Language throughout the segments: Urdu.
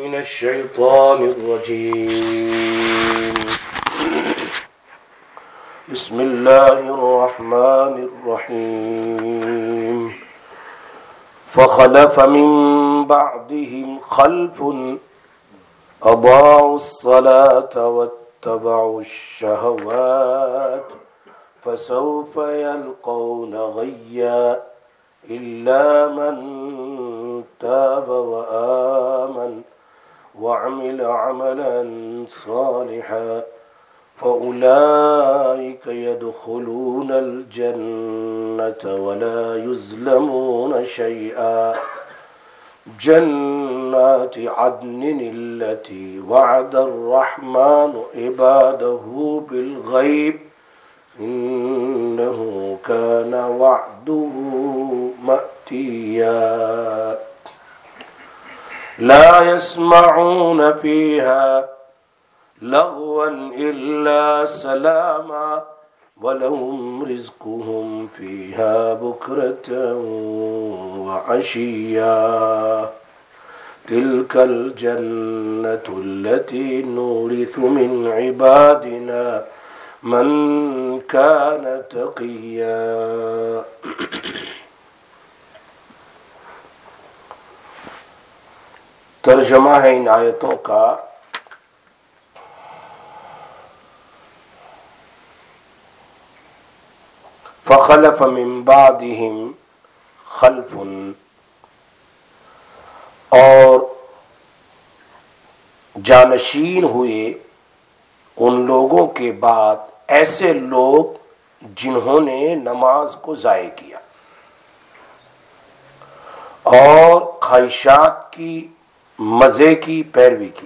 من الشيطان الرجيم. بسم الله الرحمن الرحيم. فخلف من بعدهم خلف أضاعوا الصلاة واتبعوا الشهوات فسوف يلقون غيا إلا من تاب وآمن وعمل عملا صالحا فأولئك يدخلون الجنة ولا يظلمون شيئا جنات عدن التي وعد الرحمن عباده بالغيب إنه كان وعده مأتيا لا يسمعون فيها لغوا إلا سلاما ولهم رزقهم فيها بكرة وعشيا تلك الجنة التي نورث من عبادنا من كان تقيا. ترجمہ ہے ان آیتوں کا. فخلف من بعدهم خلف، اور جانشین ہوئے ان لوگوں کے بعد ایسے لوگ جنہوں نے نماز کو ضائع کیا اور خواہشات کی مزے کی پیروی کی.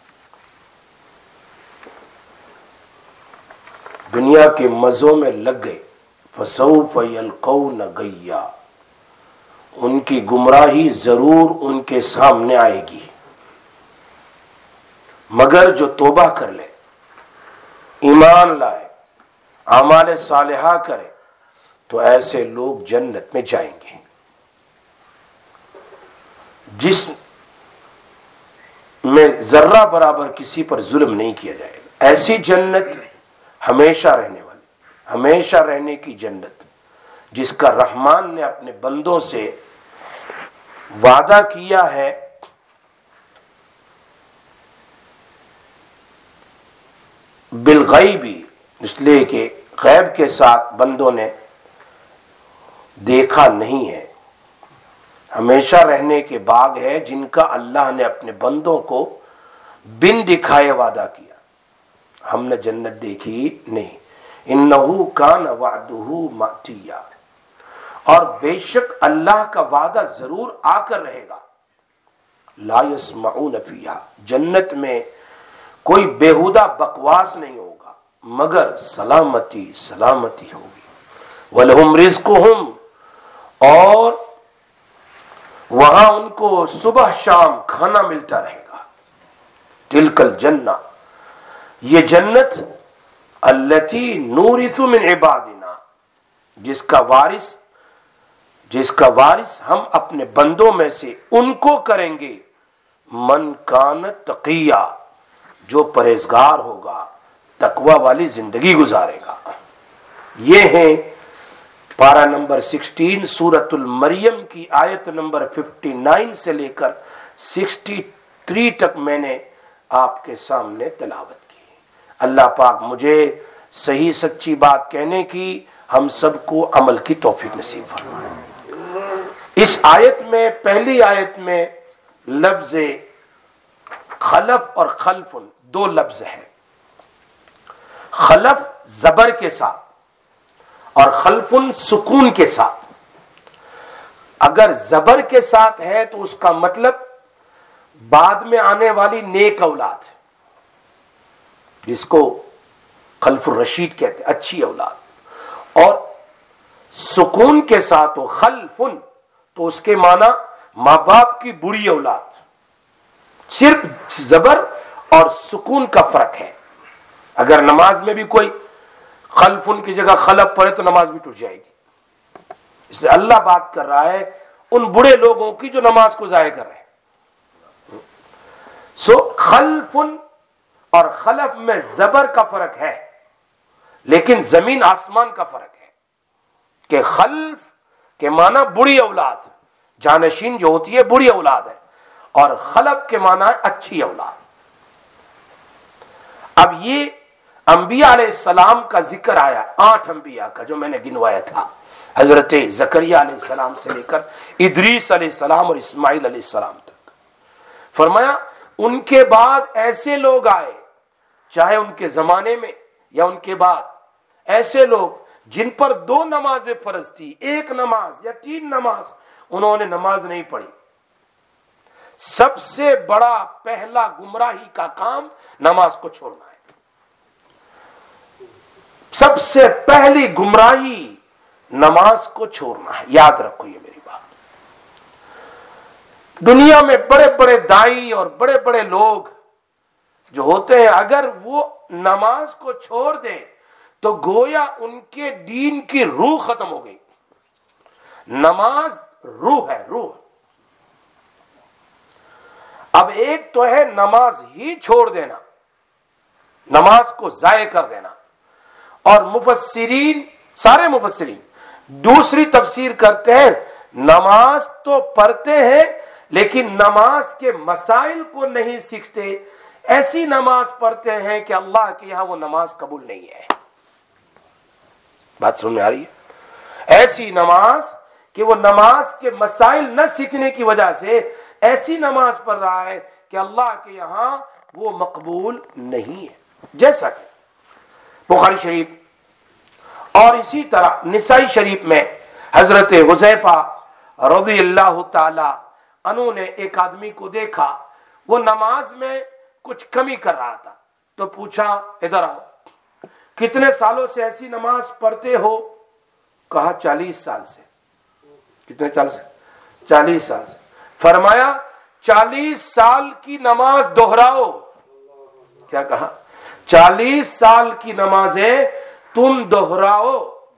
دنیا کے مزوں میں لگ گئے. فسوف یلقون غیا، ان کی گمراہی ضرور ان کے سامنے آئے گی، مگر جو توبہ کر لے، ایمان لائے، اعمال صالحہ کرے تو ایسے لوگ جنت میں جائیں گے جس میں ذرہ برابر کسی پر ظلم نہیں کیا جائے گا. ایسی جنت ہمیشہ رہنے والی، ہمیشہ رہنے کی جنت جس کا رحمان نے اپنے بندوں سے وعدہ کیا ہے. بالغیبی، اس لیے کہ غیب کے ساتھ بندوں نے دیکھا نہیں ہے. ہمیشہ رہنے کے باغ ہے جن کا اللہ نے اپنے بندوں کو بن دکھائے وعدہ کیا. ہم نے جنت دیکھی نہیں. انہو کان وعدہ ماتیا، اور بے شک اللہ کا وعدہ ضرور آ کر رہے گا. لا یسمعون فیہا، جنت میں کوئی بیہودہ بکواس نہیں ہوگا مگر سلامتی سلامتی ہوگی. وَلَهُمْ رِزْقُهُمْ، اور وہاں ان کو صبح شام کھانا ملتا رہے گا. تِلْكَ الْجَنَّةُ، یہ جنت التی نورث من عبادنا، جس کا وارث ہم اپنے بندوں میں سے ان کو کریں گے. من کان تقیا، جو پرہیزگار ہوگا، تقوی والی زندگی گزارے گا. یہ ہیں پارہ نمبر 16 سورۃ المریم کی آیت نمبر 59 سے لے کر 63 تک میں نے آپ کے سامنے تلاوت. اللہ پاک مجھے صحیح سچی بات کہنے کی، ہم سب کو عمل کی توفیق نصیب فرمائے. اس آیت میں، پہلی آیت میں لفظ خلف اور خلف دو لفظ ہیں. خلف زبر کے ساتھ اور خلف سکون کے ساتھ. اگر زبر کے ساتھ ہے تو اس کا مطلب بعد میں آنے والی نیک اولاد، جس کو خلف الرشید کہتے ہیں، اچھی اولاد. اور سکون کے ساتھ ہو خلفن تو اس کے معنی ماں باپ کی بری اولاد. صرف زبر اور سکون کا فرق ہے. اگر نماز میں بھی کوئی خلفن کی جگہ خلف پڑھے تو نماز بھی ٹوٹ جائے گی. اس لیے اللہ بات کر رہا ہے ان بڑے لوگوں کی جو نماز کو ضائع کر رہے ہیں. سو خلف اور خلف میں زبر کا فرق ہے، لیکن زمین آسمان کا فرق ہے کہ خلف کے معنی بری اولاد، جانشین جو ہوتی ہے بری اولاد ہے، اور خلف کے معنی اچھی اولاد۔ اب یہ انبیاء علیہ السلام کا ذکر آیا، 8 انبیاء کا جو میں نے گنوایا تھا، حضرت زکریہ علیہ السلام سے لے کر ادریس علیہ السلام اور اسماعیل علیہ السلام تک۔ فرمایا ان کے بعد ایسے لوگ آئے، چاہے ان کے زمانے میں یا ان کے بعد، ایسے لوگ جن پر 2 نمازیں فرض تھی، 1 نماز یا 3 نماز، انہوں نے نماز نہیں پڑھی۔ سب سے بڑا پہلا گمراہی کا کام نماز کو چھوڑنا ہے۔ سب سے پہلی گمراہی نماز کو چھوڑنا ہے، یاد رکھو یہ میری بات۔ دنیا میں بڑے بڑے دائی اور بڑے بڑے لوگ جو ہوتے ہیں، اگر وہ نماز کو چھوڑ دیں تو گویا ان کے دین کی روح ختم ہو گئی۔ نماز روح ہے، روح۔ اب ایک تو ہے نماز ہی چھوڑ دینا، نماز کو ضائع کر دینا، اور مفسرین، سارے مفسرین دوسری تفسیر کرتے ہیں، نماز تو پڑھتے ہیں لیکن نماز کے مسائل کو نہیں سیکھتے، ایسی نماز پڑھتے ہیں کہ اللہ کے یہاں وہ نماز قبول نہیں ہے۔ بات سمجھ میں آ رہی ہے؟ ایسی نماز کہ وہ نماز کے مسائل نہ سیکھنے کی وجہ سے ایسی نماز پڑھ رہا ہے کہ اللہ کے یہاں وہ مقبول نہیں ہے۔ جیسا کہ بخاری شریف اور اسی طرح نسائی شریف میں حضرت حذیفہ رضی اللہ تعالی عنہ نے ایک آدمی کو دیکھا، وہ نماز میں کچھ کمی کر رہا تھا، تو پوچھا ادھر آؤ، کتنے سالوں سے ایسی نماز پڑھتے ہو؟ کہا 40 سال سے۔ کتنے سال سے؟ 40 سال سے۔ فرمایا 40 سال کی نماز دہراؤ۔ کیا کہا؟ 40 سال کی نمازیں تم دہراؤ،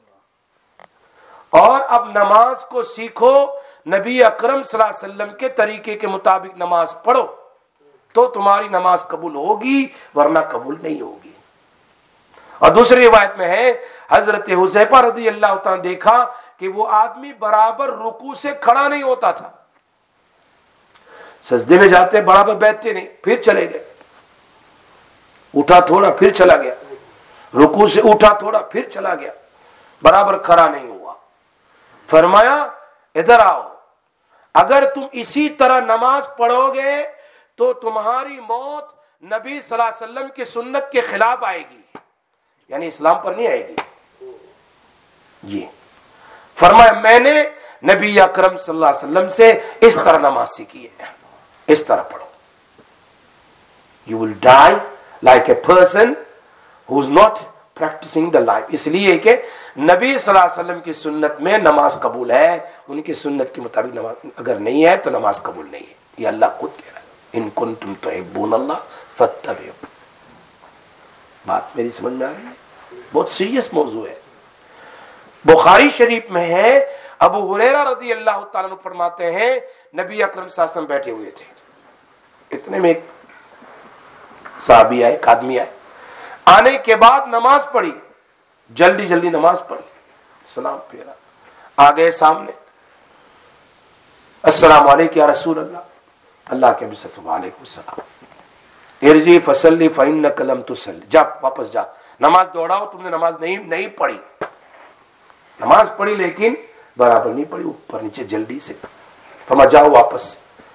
اور اب نماز کو سیکھو، نبی اکرم صلی اللہ علیہ وسلم کے طریقے کے مطابق نماز پڑھو تو تمہاری نماز قبول ہوگی، ورنہ قبول نہیں ہوگی۔ اور دوسری روایت میں ہے حضرت حذیفہ رضی اللہ تعالیٰ دیکھا کہ وہ آدمی برابر رکوع سے کھڑا نہیں ہوتا تھا، سجدے میں جاتے برابر بیٹھتے نہیں، پھر چلے گئے، اٹھا تھوڑا پھر چلا گیا، رکوع سے اٹھا تھوڑا پھر چلا گیا، برابر کھڑا نہیں ہوا۔ فرمایا ادھر آؤ، اگر تم اسی طرح نماز پڑھو گے تو تمہاری موت نبی صلی اللہ علیہ وسلم کی سنت کے خلاف آئے گی، یعنی اسلام پر نہیں آئے گی۔ جی فرمایا میں نے نبی اکرم صلی اللہ علیہ وسلم سے اس طرح نماز سیکھی ہے، اس طرح پڑھو۔ You will die like a person who is not practicing the life۔ اس لیے کہ نبی صلی اللہ علیہ وسلم کی سنت میں نماز قبول ہے، ان کی سنت کے مطابق نماز اگر نہیں ہے تو نماز قبول نہیں ہے، یہ اللہ خود کہہ رہا ہے، ان کنتم تحبون اللہ فاتبعوا۔ بات میری سمجھ میں آ رہی ہے؟ بہت سیریس موضوع ہے۔ بخاری شریف میں ہے، ابو ہریرہ رضی اللہ تعالیٰ عنہ فرماتے ہیں نبی اکرم صلی اللہ علیہ وسلم بیٹھے ہوئے تھے، اتنے میں ایک صحابی آئے، ایک آدمی آئے، آنے کے بعد نماز پڑھی، جلدی جلدی نماز پڑھی، سلام پھیرا، آگئے سامنے، السلام علیکم یا رسول اللہ، اللہ کے نبی صلی اللہ علیہ وسلم، ارجی فصلی فإنک لم تصلی، جا واپس جا، نماز دوڑاؤ، تم نے نماز نہیں پڑھی، نماز پڑھی لیکن برابر نہیں پڑھی، اوپر نیچے جلدی سے، فرمایا جاؤ واپس۔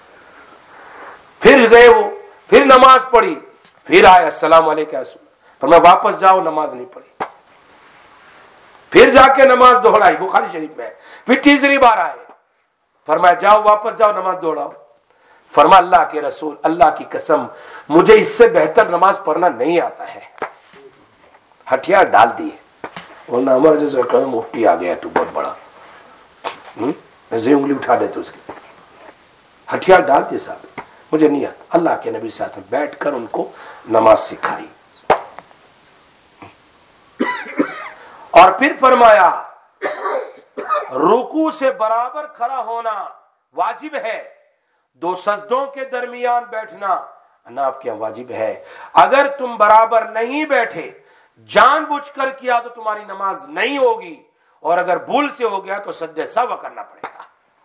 پھر گئے وہ، پھر نماز پڑھی، پھر آئے السلام علیکم، فرمایا واپس جاؤ، نماز نہیں پڑھی، پھر جا کے نماز دوہرائی، بخاری شریف میں، پھر تیسری بار آئے، فرمایا جاؤ واپس جاؤ، نماز دوہراؤ۔ فرمایا اللہ کے رسول، اللہ کی قسم مجھے اس سے بہتر نماز پڑھنا نہیں آتا ہے، ہتھیار ڈال دیے، ورنہ ہمارے جیسے کہ مفتی آ گیا تو بہت بڑا، ایسے انگلی اٹھا دیتے اس کی، ہتھیار ڈال دیے صاحب، مجھے نہیں آتا۔ اللہ کے نبی ساتھ بیٹھ کر ان کو نماز سکھائی، اور پھر فرمایا رکوع سے برابر کھڑا ہونا واجب ہے، 2 سجدوں کے درمیان بیٹھنا نہ آپ کے یہاں واجب ہے. اگر تم برابر نہیں بیٹھے جان بوجھ کر کیا تو تمہاری نماز نہیں ہوگی, اور اگر بھول سے ہو گیا تو سجدہ سہو کرنا پڑے گا.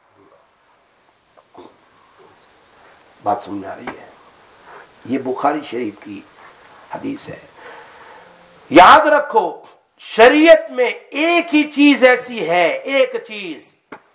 بات سمجھ آ رہی ہے؟ یہ بخاری شریف کی حدیث ہے. یاد رکھو شریعت میں ایک ہی چیز ایسی ہے, ایک چیز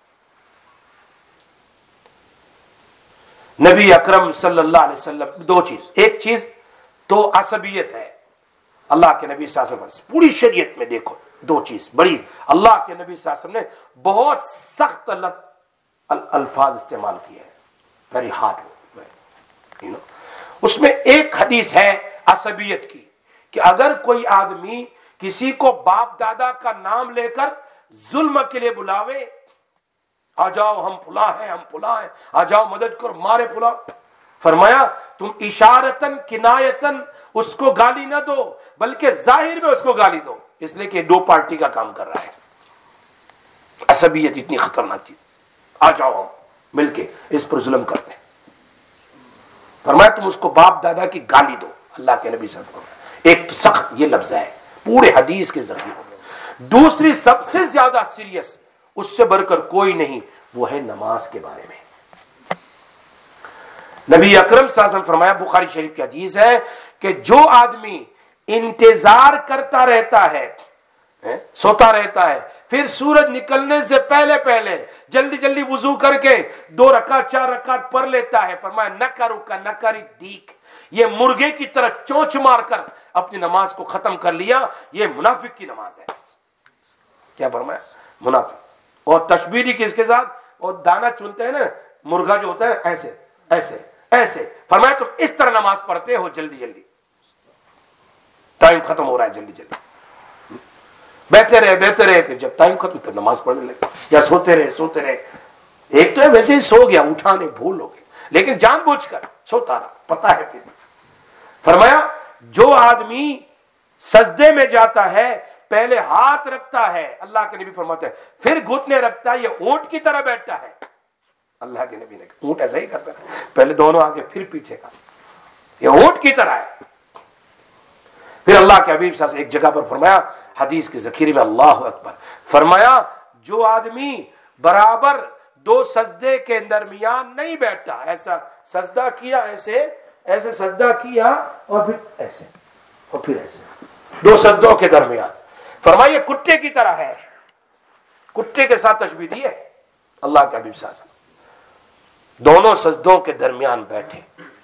نبی اکرم صلی اللہ علیہ وسلم, دو چیز, ایک چیز تو عصبیت ہے. اللہ کے نبی صلی اللہ علیہ وسلم پوری شریعت میں دیکھو دو چیز بڑی, اللہ کے نبی صلی اللہ علیہ وسلم نے بہت سخت الفاظ استعمال کیے ہیں, ویری ہارڈ. اس میں ایک حدیث ہے عصبیت کی کہ اگر کوئی آدمی کسی کو باپ دادا کا نام لے کر ظلم کے لیے بلاوے, آ جاؤ ہم فلاں ہیں, ہم فلاں ہیں, آ جاؤ مدد کرو, مارے فلاں, فرمایا تم اشارتن کنایتن اس کو گالی نہ دو بلکہ ظاہر میں اس کو گالی دو, اس لیے کہ دو پارٹی کا کام کر رہا ہے. عصبیت اتنی خطرناک چیز. آ جاؤ ہم مل کے اس پر ظلم کرتے ہیں. فرمایا تم اس کو باپ دادا کی گالی دو. اللہ کے نبی صلی اللہ علیہ وسلم ایک سخت یہ لفظ ہے پورے حدیث کے ذریعے. دوسری سب سے زیادہ سیریس اس سے بڑھ کر کوئی نہیں, وہ ہے نماز کے بارے میں. نبی اکرم صلی اللہ علیہ وسلم فرمایا, بخاری شریف کی حدیث ہے کہ جو آدمی انتظار کرتا رہتا ہے, سوتا رہتا ہے, پھر سورج نکلنے سے پہلے پہلے جلدی جلدی وضو کر کے 2 رکعت 4 رکعت پڑھ لیتا ہے, فرمایا نکرو کا نکری ڈیک, یہ مرغے کی طرح چونچ مار کر اپنی نماز کو ختم کر لیا, یہ منافق کی نماز ہے. کیا فرمایا؟ منافق. اور تشبیہ بھی کس کے ساتھ, اور دانا چنتے ہیں نا مرغا جو ہوتا ہے ایسے ایسے ایسے, فرمایا تم اس طرح نماز پڑھتے ہو جلدی جلدی, ٹائم ختم ہو رہا ہے جلدی جلدی, بیٹھے رہے پھر جب ٹائم ختم تب نماز پڑھنے لگے, یا سوتے رہے. ایک تو ہے ویسے ہی سو گیا, اٹھا نہیں, بھول ہو گئی, لیکن جان بوجھ کر سوتا رہا, پتا ہے. پھر فرمایا جو آدمی سجدے میں جاتا ہے پہلے ہاتھ رکھتا ہے, اللہ کے نبی فرماتے ہیں, پھر گھٹنے رکھتا ہے, یہ اونٹ کی طرح بیٹھتا ہے. اللہ کے نبی نے کہا اونٹ ایسا ہی کرتا ہے, پہلے دونوں آگے پھر پیچھے کا, یہ اونٹ کی طرح ہے. پھر اللہ کے حبیب صلی اللہ علیہ وسلم ایک جگہ پر فرمایا حدیث کے ذخیرے میں, اللہ اکبر, فرمایا جو آدمی برابر 2 سجدے کے درمیان نہیں بیٹھتا, ایسا سجدہ کیا, ایسے سجدہ کیا اور پھر ایسے اور پھر ایسے, 2 سجدوں کے درمیان, فرمایا یہ کتے کی طرح ہے. کتے کے ساتھ تشبیہ دی ہے اللہ کے حبیب صلی اللہ علیہ وسلم. دونوں سجدوں کے درمیان بیٹھے,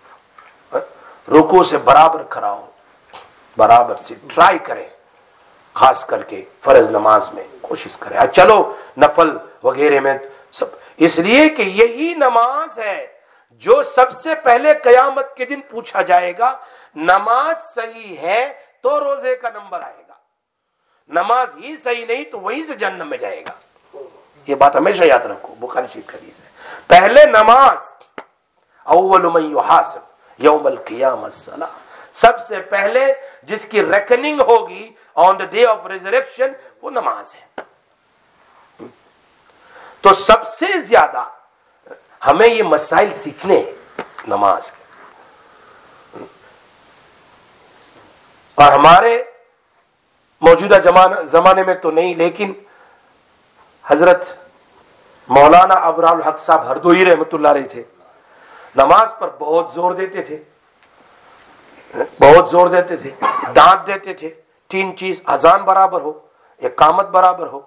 رکوع سے برابر کھڑا ہو, برابر سے ٹرائی کرے, خاص کر کے فرض نماز میں کوشش کرے. چلو نفل وغیرہ میں سب, اس لیے کہ یہی نماز ہے جو سب سے پہلے قیامت کے دن پوچھا جائے گا. نماز صحیح ہے تو روزے کا نمبر آئے گا, نماز ہی صحیح نہیں تو وہیں سے جہنم میں جائے گا. یہ بات ہمیشہ یاد رکھو, بخاری شریف کی حدیث ہے. پہلے نماز, اول من یحاسب یوم القیامہ الصلاۃ, سب سے پہلے جس کی ریکننگ ہوگی on the day of resurrection وہ نماز ہے. تو سب سے زیادہ ہمیں یہ مسائل سیکھنے ہیں نماز کے, اور ہمارے موجودہ زمانے میں تو نہیں, لیکن حضرت مولانا ابرار الحق صاحب ہردوئی رحمۃ اللہ علیہ تھے, نماز پر بہت زور دیتے تھے, ڈانٹ دیتے تھے. 3 چیز, اذان برابر ہو, اقامت برابر ہو.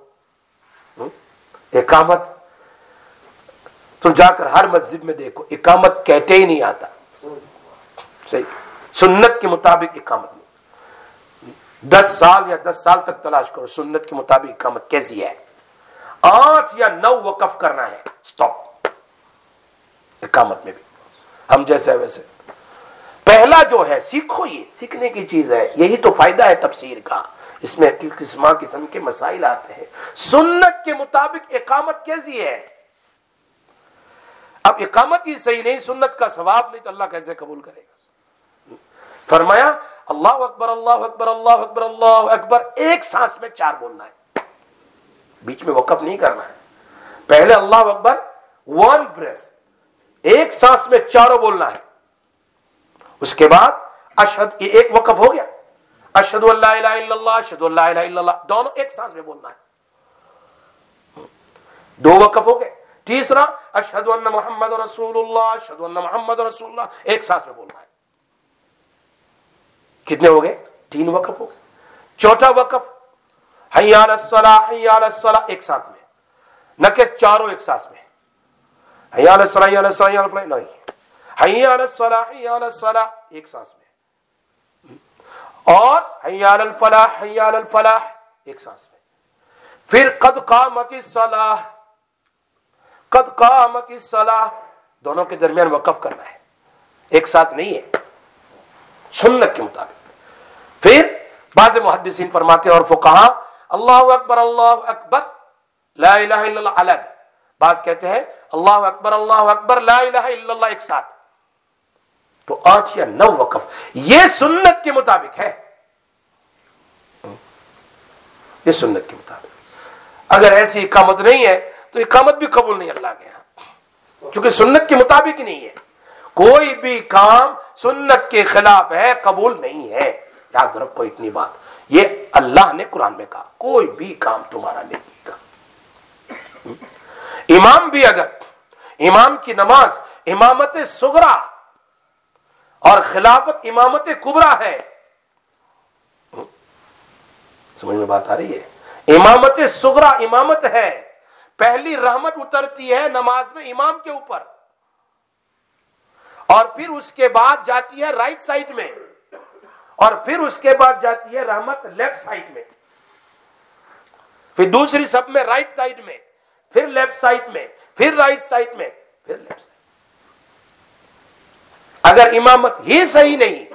اقامت تم جا کر ہر مسجد میں دیکھو, اقامت کہتے ہی نہیں آتا, صحیح سنت کے مطابق اقامت نہیں. 10 سال یا 10 سال تک تلاش کرو سنت کے مطابق اقامت کیسی ہے. 8 یا 9 وقف کرنا ہے, سٹاپ. اقامت میں بھی ہم جیسے ویسے. پہلا جو ہے سیکھو, یہ سیکھنے کی چیز ہے, یہی تو فائدہ ہے تفسیر کا, اس میں قسم کے مسائل آتے ہیں. سنت کے مطابق اقامت کیسی ہے. اب اقامت ہی صحیح نہیں, سنت کا ثواب نہیں, تو اللہ کیسے قبول کرے گا. فرمایا اللہ اکبر اللہ اکبر اللہ اکبر اللہ اکبر, ایک سانس میں 4 بولنا ہے, بیچ میں وقف نہیں کرنا ہے. پہلے اللہ اکبر 1 بریتھ, ایک سانس میں 4 بولنا ہے, اس کے بعد اشہد، یہ ایک وقف ہو گیا، اشہد ان لا الہ الا اللہ، اشہد ان لا الہ الا اللہ، دونوں ایک سانس میں بولنا ہے، 2 وقف ہو گئے۔ تیسرا اشہد ان محمد رسول اللہ، اشہد ان محمد رسول اللہ، ایک سانس میں بولنا ہے۔ کتنے ہو گئے؟ 3 وقف ہو گئے۔ چوتھا وقف حی علی الصلاۃ، حی علی الصلاۃ، ایک ساتھ میں، نہ کہ چاروں ایک ساتھ میں، حی علی الصلاۃ، حی علی الصلاۃ، حی علی الفلاح، نہیں، حی علی الصلاۃ، حی علی الصلاۃ، ایک سانس میں، اور حی علی الفلاح، حی علی الفلاح، ایک سانس میں۔ پھر قد قامت الصلاۃ، قد قامت الصلاۃ، دونوں کے درمیان وقف کرنا ہے، ایک ساتھ نہیں ہے، سنت کے مطابق۔ پھر بعض محدثین فرماتے ہیں اور فقہا اللہ اکبر اللہ اکبر لا الہ الا اللہ الگ، بعض کہتے ہیں اللہ اکبر لا الہ الا اللہ ایک ساتھ، تو 8 یا 9 وقف، یہ سنت کے مطابق ہے، یہ سنت کے مطابق۔ اگر ایسی اقامت نہیں ہے تو اقامت بھی قبول نہیں اللہ کے ہاں، چونکہ سنت کے مطابق ہی نہیں ہے، کوئی بھی کام سنت کے خلاف ہے قبول نہیں ہے، یاد رکھو اتنی بات، یہ اللہ نے قرآن میں کہا کوئی بھی کام تمہارا نہیں کا۔ امام بھی اگر امام کی نماز امامت صغرا اور خلافت امامت کبرا ہے، سمجھ میں بات آ رہی ہے؟ امامت صغرا امامت ہے، پہلی رحمت اترتی ہے نماز میں امام کے اوپر، اور پھر اس کے بعد جاتی ہے رائٹ سائڈ میں، اور پھر اس کے بعد جاتی ہے رحمت لیفٹ سائڈ میں، پھر دوسری سب میں رائٹ سائڈ میں، پھر لیفٹ سائڈ میں، پھر رائٹ سائڈ میں، پھر لیفٹ سائڈ۔ اگر امامت ہی صحیح نہیں،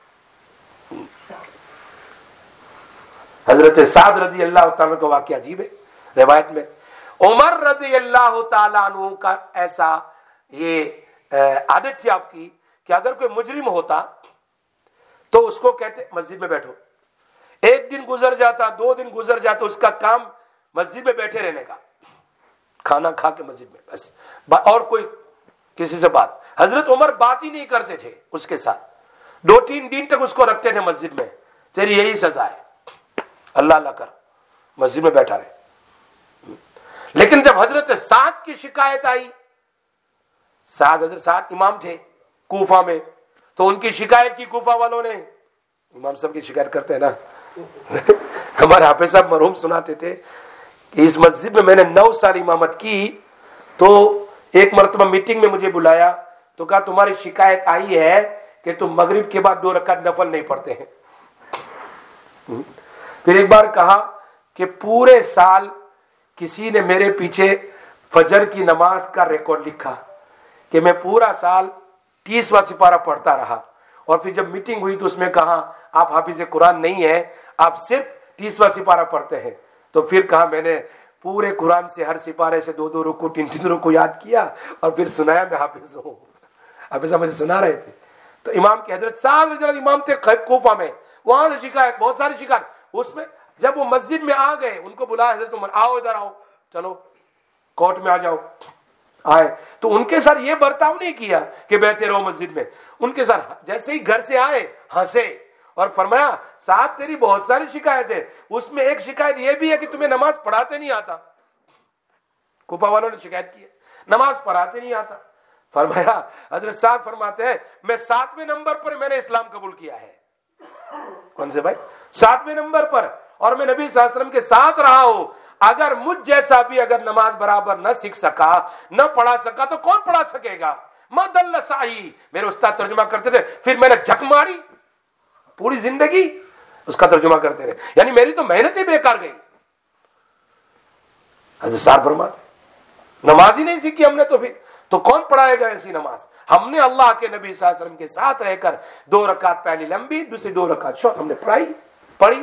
حضرت سعد رضی اللہ تعالیٰ کا واقعہ عجیب ہے، روایت میں عمر رضی اللہ تعالیٰ عنہ کا ایسا یہ عادت تھی آپ کی کہ اگر کوئی مجرم ہوتا تو اس کو کہتے مسجد میں بیٹھو، ایک دن گزر جاتا، 2 دن گزر جاتا، اس کا کام مسجد میں بیٹھے رہنے کا، کھانا کھا کے مسجد میں بس، اور کوئی کسی سے بات۔ حضرت عمر بات ہی نہیں کرتے تھے اس کے ساتھ، 2-3 دن تک اس کو رکھتے تھے مسجد میں، تیری یہی سزا ہے، اللہ اللہ کر، مسجد میں بیٹھا رہے۔ لیکن جب حضرت سعد کی شکایت آئی، حضرت سعد امام تھے کوفہ میں، تو ان کی شکایت کی کوفہ والوں نے، امام صاحب کی شکایت کرتے ہیں نا، ہمارے حافظ صاحب مرحوم سناتے تھے کہ اس مسجد میں میں نے 9 سال امامت کی، تو ایک مرتبہ میٹنگ میں مجھے بلایا تو کہا تمہاری شکایت آئی ہے کہ تم مغرب کے بعد 2 رکعت نفل نہیں پڑھتے ہیں۔ پھر ایک بار کہا کہ پورے سال کسی نے میرے پیچھے فجر کی نماز کا ریکارڈ لکھا کہ میں پورا سال 30واں سپارہ پڑھتا رہا، اور پھر جب میٹنگ ہوئی تو اس میں کہا آپ حافظ قرآن نہیں ہیں، آپ صرف 30واں سپارہ پڑھتے ہیں۔ تو پھر کہا میں نے پورے قرآن سے ہر سپارے سے 2 رکوع 3 رکوع یاد کیا اور پھر سنایا میں حافظ ہوں۔ حافظ صاحب مجھے سنا رہے تھے، تو امام کی حضرت صاحب امام تھے کوفہ میں، وہاں سے شکایت، بہت ساری شکایت، اس میں جب وہ مسجد میں آ گئے ان کو بلایا حضرت عمر، آؤ ادھر آؤ، چلو کورٹ میں آ جاؤ، آئے تو ان کے ساتھ یہ برتاؤ نہیں کیا کہ بیٹھے رہو مسجد میں، ان کے ساتھ جیسے ہی گھر سے آئے ہنسے اور فرمایا ساتھ تیری بہت ساری شکایت ہے، اس میں ایک شکایت یہ بھی ہے کہ تمہیں نماز پڑھاتے نہیں آتا، کوفہ والوں نے شکایت کی ہے نماز پڑھاتے نہیں آتا۔ فرمایا حضرت صاحب فرماتے ہیں میں 7ویں نمبر پر میں نے اسلام قبول کیا ہے۔ کون سے بھائی؟ 7ویں نمبر پر، اور میں نبی صلی اللہ علیہ وسلم کے ساتھ رہا ہوں، اگر مجھ جیسا بھی اگر نماز برابر نہ سیکھ سکا نہ پڑھا سکا تو کون پڑھا سکے گا؟ مدل سائی، میرے استاد ترجمہ کرتے تھے، پھر میں نے جھک ماری، پوری زندگی اس کا ترجمہ کرتے رہے، یعنی میری تو محنت ہی بیکار گئی۔ حضرت صاحب فرماتے نماز ہی نہیں سیکھی ہم نے تو پھر تو کون پڑھائے گا ایسی نماز؟ ہم نے اللہ کے نبی صلی اللہ علیہ وسلم کے ساتھ رہ کر 2 رکعت پہلی لمبی دوسری 2 رکعت شارٹ ہم نے پڑھی۔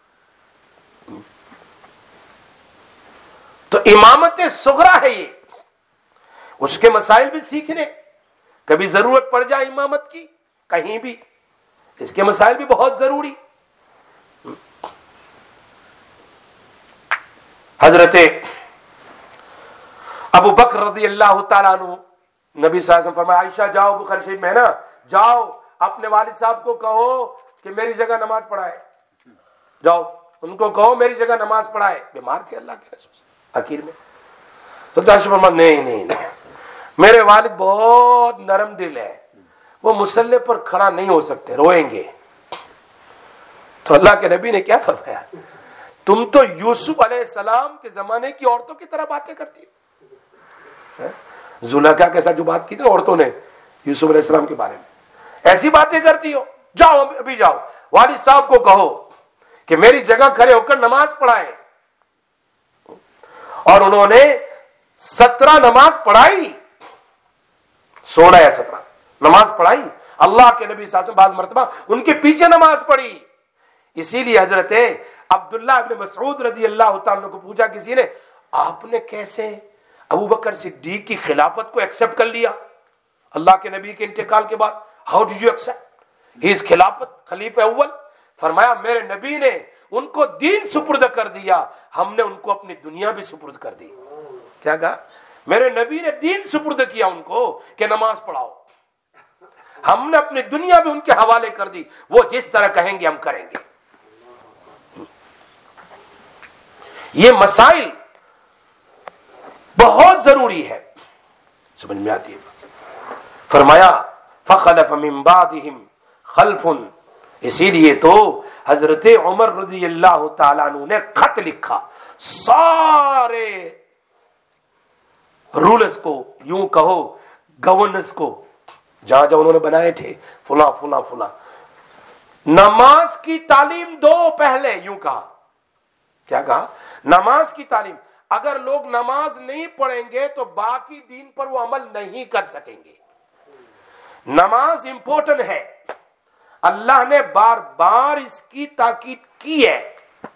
تو امامت صغرا ہے یہ، اس کے مسائل بھی سیکھنے، کبھی ضرورت پڑ جائے امامت کی کہیں بھی، اس کے مسائل بھی بہت ضروری۔ حضرت ابو بکر رضی اللہ تعالیٰ عنہ، نبی صلی اللہ علیہ وسلم فرمایا عائشہ جاؤ، بخاری شریف میں ہے نا، جاؤ اپنے والد صاحب کو کہو کہ میری جگہ نماز پڑھائے، جاؤ ان کو کہو میری جگہ نماز پڑھائے. بیمار تھے اللہ کے رسول آخر میں. تو نہیں، میرے والد بہت نرم دل ہے، وہ مصلی پر کھڑا نہیں ہو سکتے، روئیں گے. تو اللہ کے نبی نے کیا فرمایا؟ تم تو یوسف علیہ السلام کے زمانے کی عورتوں کی طرح باتیں کرتی ہو. زلیخا کے ساتھ جو بات کی تھی عورتوں نے یوسف علیہ السلام کے بارے میں، ایسی باتیں کرتی ہو. جاؤ ابھی جاؤ والد صاحب کو کہو کہ میری جگہ کھڑے ہو کر نماز پڑھائیں. اور انہوں نے 17 نماز پڑھائی، 16 یا 17 نماز پڑھائی. اللہ کے نبی صلی اللہ علیہ وسلم بعض مرتبہ ان کے پیچھے نماز پڑھی. اسی لیے حضرت عبداللہ ابن مسعود رضی اللہ تعالیٰ کو پوچھا کسی نے، آپ نے کیسے ابو بکر صدیق کی خلافت کو ایکسپٹ کر لیا اللہ کے نبی کے انتقال کے بعد؟ How did you accept his خلافت، خلیفہ اول؟ فرمایا میرے نبی نے ان کو دین سپرد کر دیا، ہم نے ان کو اپنی دنیا بھی سپرد کر دی. کیا کہا؟ میرے نبی نے دین سپرد کیا ان کو کہ نماز پڑھاؤ، ہم نے اپنی دنیا بھی ان کے حوالے کر دی، وہ جس طرح کہیں گے ہم کریں گے. یہ مسائل بہت ضروری ہے، سمجھ میں آتی ہے. فرمایا فخلف من بعدہم خلف، اسی لیے تو حضرت عمر رضی اللہ تعالیٰ عنہ نے خط لکھا سارے رولرز کو، یوں کہو گورنرز کو، جہاں جہاں انہوں نے بنائے تھے، فلاں فلاں فلاں، نماز کی تعلیم دو پہلے. یوں کہا، کیا کہا؟ نماز کی تعلیم. اگر لوگ نماز نہیں پڑھیں گے تو باقی دین پر وہ عمل نہیں کر سکیں گے. نماز امپورٹنٹ ہے، اللہ نے بار بار اس کی تاکید کی ہے،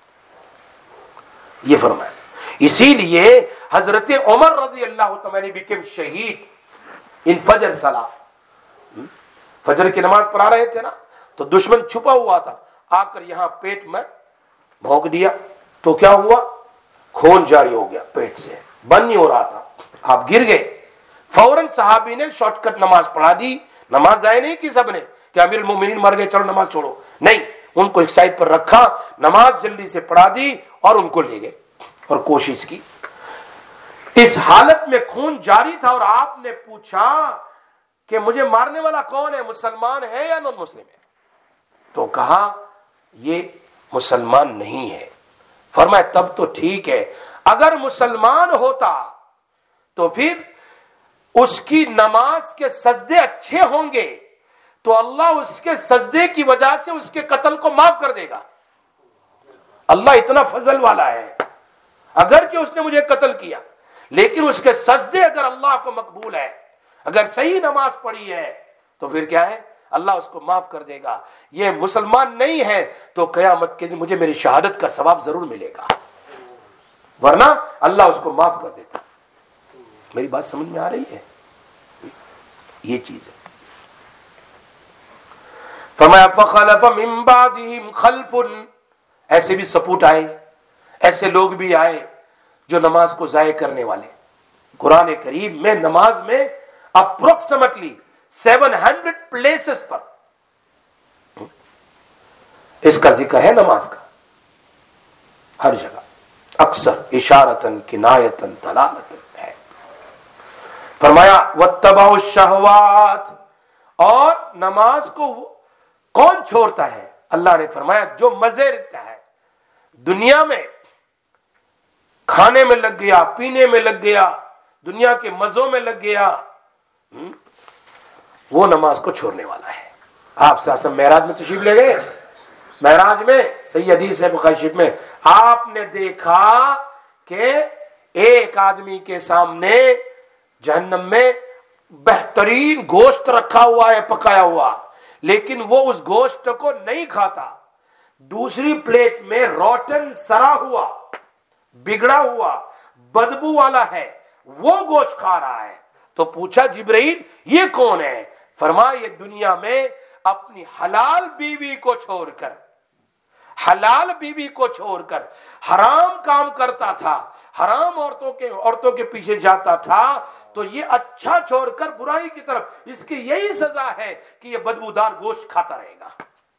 یہ فرمایا. اسی لیے حضرت عمر رضی اللہ تعالی became شہید ان فجر صلاح. فجر کی نماز پڑھا رہے تھے نا، تو دشمن چھپا ہوا تھا، آ کر یہاں پیٹ میں بھونک دیا تو کیا ہوا؟ خون جاری ہو گیا، پیٹ سے بند نہیں ہو رہا تھا، آپ گر گئے. فوراً صحابی نے شارٹ کٹ نماز پڑھا دی. نماز ضائع نہیں کی سب نے کہ امیر المومنین مر گئے چلو نماز چھوڑو، نہیں، ان کو ایک سائڈ پر رکھا، نماز جلدی سے پڑھا دی اور ان کو لے گئے اور کوشش کی. اس حالت میں خون جاری تھا اور آپ نے پوچھا کہ مجھے مارنے والا کون ہے، مسلمان ہے یا نون مسلم ہے؟ تو کہا یہ مسلمان نہیں ہے. فرمایا تب تو ٹھیک ہے، اگر مسلمان ہوتا تو پھر اس کی نماز کے سجدے اچھے ہوں گے تو اللہ اس کے سجدے کی وجہ سے اس کے قتل کو معاف کر دے گا. اللہ اتنا فضل والا ہے، اگرچہ اس نے مجھے قتل کیا لیکن اس کے سجدے اگر اللہ کو مقبول ہے، اگر صحیح نماز پڑھی ہے تو پھر کیا ہے؟ اللہ اس کو معاف کر دے گا. یہ مسلمان نہیں ہے تو قیامت کے دن مجھے میری شہادت کا ثواب ضرور ملے گا، ورنہ اللہ اس کو معاف کر دیتا. میری بات سمجھ میں آ رہی ہے؟ یہ چیز ہے. فرمایا فخلف من بعدہم خلف، ایسے بھی سپوٹ آئے، ایسے لوگ بھی آئے جو نماز کو ضائع کرنے والے. قرآن کریم میں نماز میں اپروکسیمیٹلی 700 پلیسز پر اس کا ذکر ہے، نماز کا ہر جگہ، اکثر اشارتن کنایتن دلالتن ہے. فرمایا واتبعوا الشہوات، اور نماز کو کون چھوڑتا ہے؟ اللہ نے فرمایا جو مزے رکھتا ہے دنیا میں، کھانے میں لگ گیا، پینے میں لگ گیا، دنیا کے مزوں میں لگ گیا، وہ نماز کو چھوڑنے والا ہے. آپ سے معراج میں تشریف لے گئے، معراج میں صحیح حدیث ہے بخاری شریف میں، آپ نے دیکھا کہ ایک آدمی کے سامنے جہنم میں بہترین گوشت رکھا ہوا ہے، پکایا ہوا، لیکن وہ اس گوشت کو نہیں کھاتا. دوسری پلیٹ میں روٹن سڑا ہوا، بگڑا ہوا، بدبو والا ہے، وہ گوشت کھا رہا ہے. تو پوچھا جبرائیل یہ کون ہے؟ فرمایا یہ دنیا میں اپنی حلال بیوی کو چھوڑ کر، حلال بیوی کو چھوڑ کر حرام کام کرتا تھا، حرام عورتوں کے پیچھے جاتا تھا، تو یہ اچھا چھوڑ کر برائی کی طرف، اس کی یہی سزا ہے کہ یہ بدبودار گوشت کھاتا رہے گا.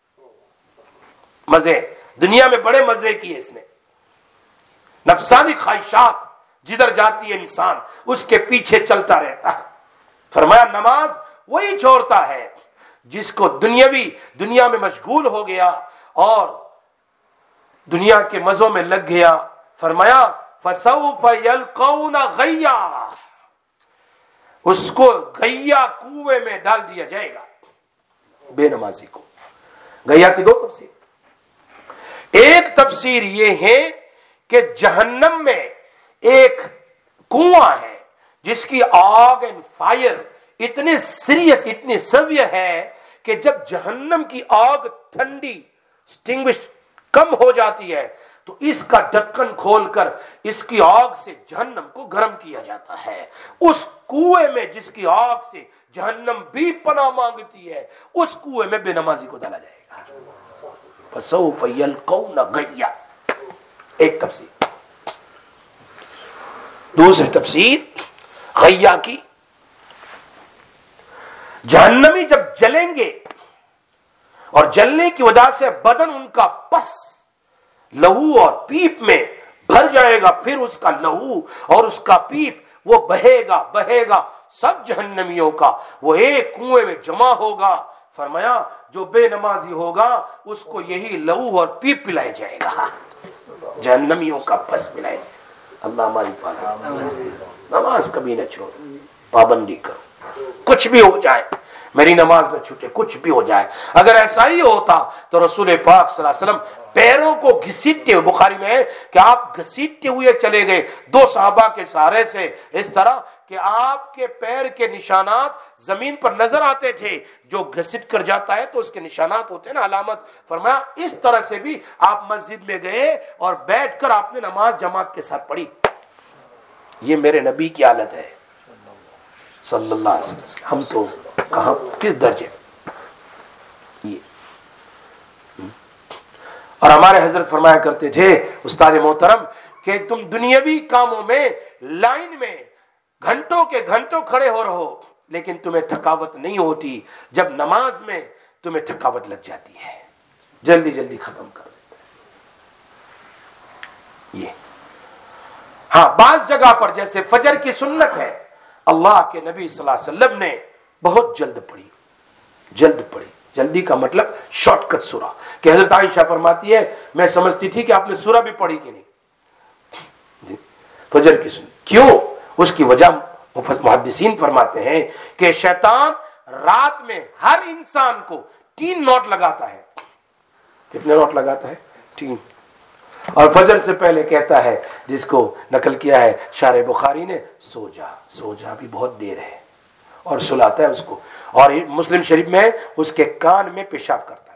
مزے دنیا میں بڑے مزے کیے اس نے. نفسانی خواہشات جدھر جاتی ہے انسان اس کے پیچھے چلتا رہتا ہے. فرمایا نماز وہی چھوڑتا ہے جس کو دنیا میں مشغول ہو گیا اور دنیا کے مزوں میں لگ گیا. فرمایا فَسَوْفَ يَلْقَوْنَ غَيَّا، اس کو غیا کنویں میں ڈال دیا جائے گا. بے نمازی کو. غیا کی دو تفسیر. ایک تفسیر یہ ہے کہ جہنم میں ایک کنواں ہے جس کی آگ اینڈ فائر اتنے سیریس، اتنی سویہ ہے کہ جب جہنم کی آگ ٹھنڈی ایکسٹنگوش کم ہو جاتی ہے تو اس کا ڈھکن کھول کر اس کی آگ سے جہنم کو گرم کیا جاتا ہے. اس کنویں میں جس کی آگ سے جہنم بھی پناہ مانگتی ہے اس کنویں میں بے نمازی کو ڈالا جائے گا. فَسَوْفَ يَلْقَوْنَ غَيَّا. ایک تفسیر. دوسری تفسیر غیا کی، جہنمی جب جلیں گے اور جلنے کی وجہ سے بدن ان کا پس لہو اور پیپ میں بھر جائے گا، پھر اس کا لہو اور اس کا پیپ وہ بہے گا سب جہنمیوں کا، وہ ایک کنویں میں جمع ہوگا. فرمایا جو بے نمازی ہوگا اس کو یہی لہو اور پیپ پلائے جائے گا، جہنمیوں کا پس پلائے. اللہ ہماری پاک نماز کبھی نہ چھوڑ، پابندی کرو. کچھ بھی ہو جائے میری نماز نہ چھوٹے، کچھ بھی ہو جائے. اگر ایسا ہی ہوتا تو رسول پاک صلی اللہ علیہ وسلم پیروں کو گھسیٹتے ہوئے، بخاری میں ہے کہ آپ گھسیٹتے ہوئے چلے گئے دو صحابہ کے سہارے سے، اس طرح کہ آپ کے پیر کے نشانات زمین پر نظر آتے تھے. جو گھسٹ کر جاتا ہے تو اس کے نشانات ہوتے ہیں نا، علامت. فرمایا اس طرح سے بھی آپ مسجد میں گئے اور بیٹھ کر آپ نے نماز جماعت کے ساتھ پڑھی. یہ میرے نبی کی حالت ہے صلی اللہ علیہ وسلم. ہم تو کہاں کس درجے. اور ہمارے حضرت فرمایا کرتے تھے استاد محترم کہ تم دنیاوی کاموں میں لائن میں گھنٹوں کے گھنٹوں کھڑے ہو رہو لیکن تمہیں تھکاوٹ نہیں ہوتی، جب نماز میں تمہیں تھکاوٹ لگ جاتی ہے جلدی جلدی ختم کر دیتے. یہ ہاں بعض جگہ پر جیسے فجر کی سنت ہے، اللہ کے نبی صلی اللہ علیہ وسلم نے بہت جلد پڑھی. جلدی کا مطلب شارٹ کٹ سورہ، کہ حضرت عائشہ فرماتی ہے میں سمجھتی تھی کہ آپ نے سورہ بھی پڑھی کہ نہیں فجر کی سنت. کیوں؟ اس کی وجہ محدثین فرماتے ہیں کہ شیطان رات میں ہر انسان کو 3 نوٹ لگاتا ہے. کتنے نوٹ لگاتا ہے؟ 3. اور فجر سے پہلے کہتا ہے، جس کو نقل کیا ہے شارح بخاری نے، سو جا بھی بہت دیر ہے، اور سلاتا ہے اس کو. اور مسلم شریف میں اس کے کان میں پیشاب کرتا ہے.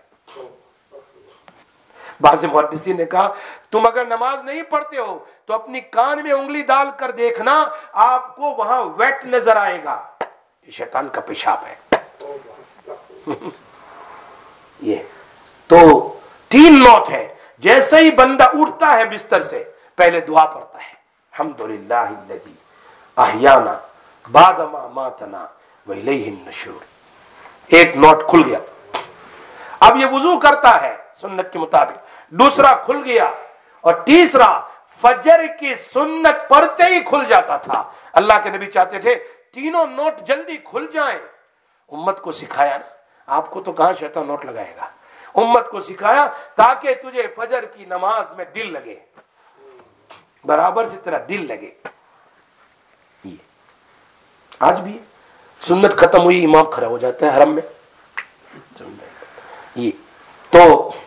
بعض محدثین نے کہا تم اگر نماز نہیں پڑھتے ہو تو اپنی کان میں انگلی ڈال کر دیکھنا، آپ کو وہاں ویٹ نظر آئے گا، یہ شیطان کا پیشاب ہے. یہ تو 3 نوٹ ہے. جیسے ہی بندہ اٹھتا ہے بستر سے پہلے دعا پڑھتا ہے، الحمدللہ الذی احیانا بعد ما اماتنا والیہ النشور. 1 نوٹ کھل گیا. اب یہ وضو کرتا ہے سنت کے مطابق، دوسرا کھل گیا، اور تیسرا فجر کی سنت پڑھتے ہی کھل جاتا تھا. اللہ کے نبی چاہتے تھے تینوں نوٹ جلدی کھل جائیں. امت کو سکھایا نا، آپ کو تو کہاں شیطان نوٹ لگائے گا، امت کو سکھایا تاکہ تجھے فجر کی نماز میں دل لگے، برابر سے تیرا دل لگے. یہ آج بھی سنت ختم ہوئی امام کھڑا ہو جاتا ہے حرم میں. یہ تو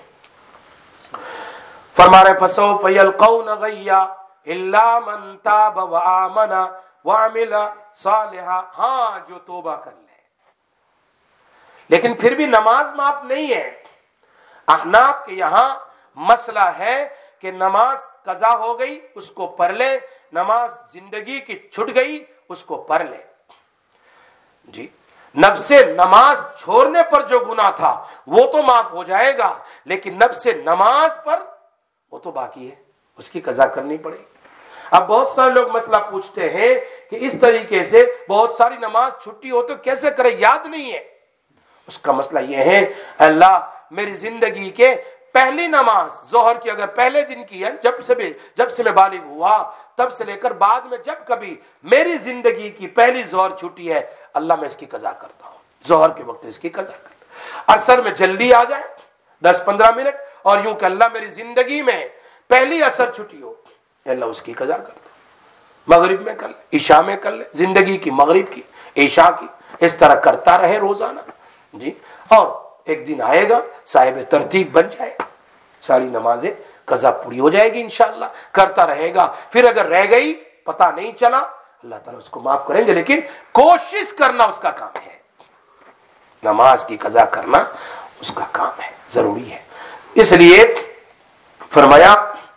فرما رہے فسوف یلقون غیا الا من تاب وآمن وعمل صالحا. ہاں جو توبہ کر لے، لیکن پھر بھی نماز معاف نہیں ہے. احناف کے یہاں مسئلہ ہے کہ نماز قضا ہو گئی اس کو پڑھ لے، نماز زندگی کی چھٹ گئی اس کو پڑھ لے. جی نفس نماز چھوڑنے پر جو گناہ تھا وہ تو معاف ہو جائے گا، لیکن نفس نماز پر وہ تو باقی ہے، اس کی قضا کرنی پڑے گی. اب بہت سارے لوگ مسئلہ پوچھتے ہیں کہ اس طریقے سے بہت ساری نماز چھٹی ہو تو کیسے کرے، یاد نہیں ہے. اس کا مسئلہ یہ ہے اللہ میری زندگی کے پہلی نماز ظہر کی اگر پہلے دن کی ہے، جب سے میں بالغ ہوا تب سے لے کر بعد میں جب کبھی میری زندگی کی پہلی ظہر چھٹی ہے، اللہ میں اس کی قضا کرتا ہوں، ظہر کے وقت اس کی قضا کرتا ہوں. عصر میں جلدی آ جائے 10-15 منٹ، اور یوں کہ اللہ میری زندگی میں پہلی عصر چھٹی ہو، اللہ اس کی قضا کرتا ہوں. مغرب میں کر لے، عشاء میں کر لے، زندگی کی مغرب کی، عشاء کی، اس طرح کرتا رہے روزانہ جی. اور ایک دن آئے گا صاحب ترتیب بن جائے گا، ساری نمازیں قضا پوری ہو جائے گی انشاءاللہ. کرتا رہے گا، پھر اگر رہ گئی پتہ نہیں چلا اللہ تعالیٰ اس کو معاف کریں گے، لیکن کوشش کرنا اس کا کام ہے. نماز کی قضا کرنا اس کا کام ہے، ضروری ہے. اس لیے فرمایا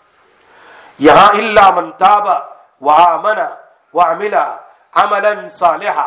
یہاں الا من تاب وآمن وعمل عملا صالحا،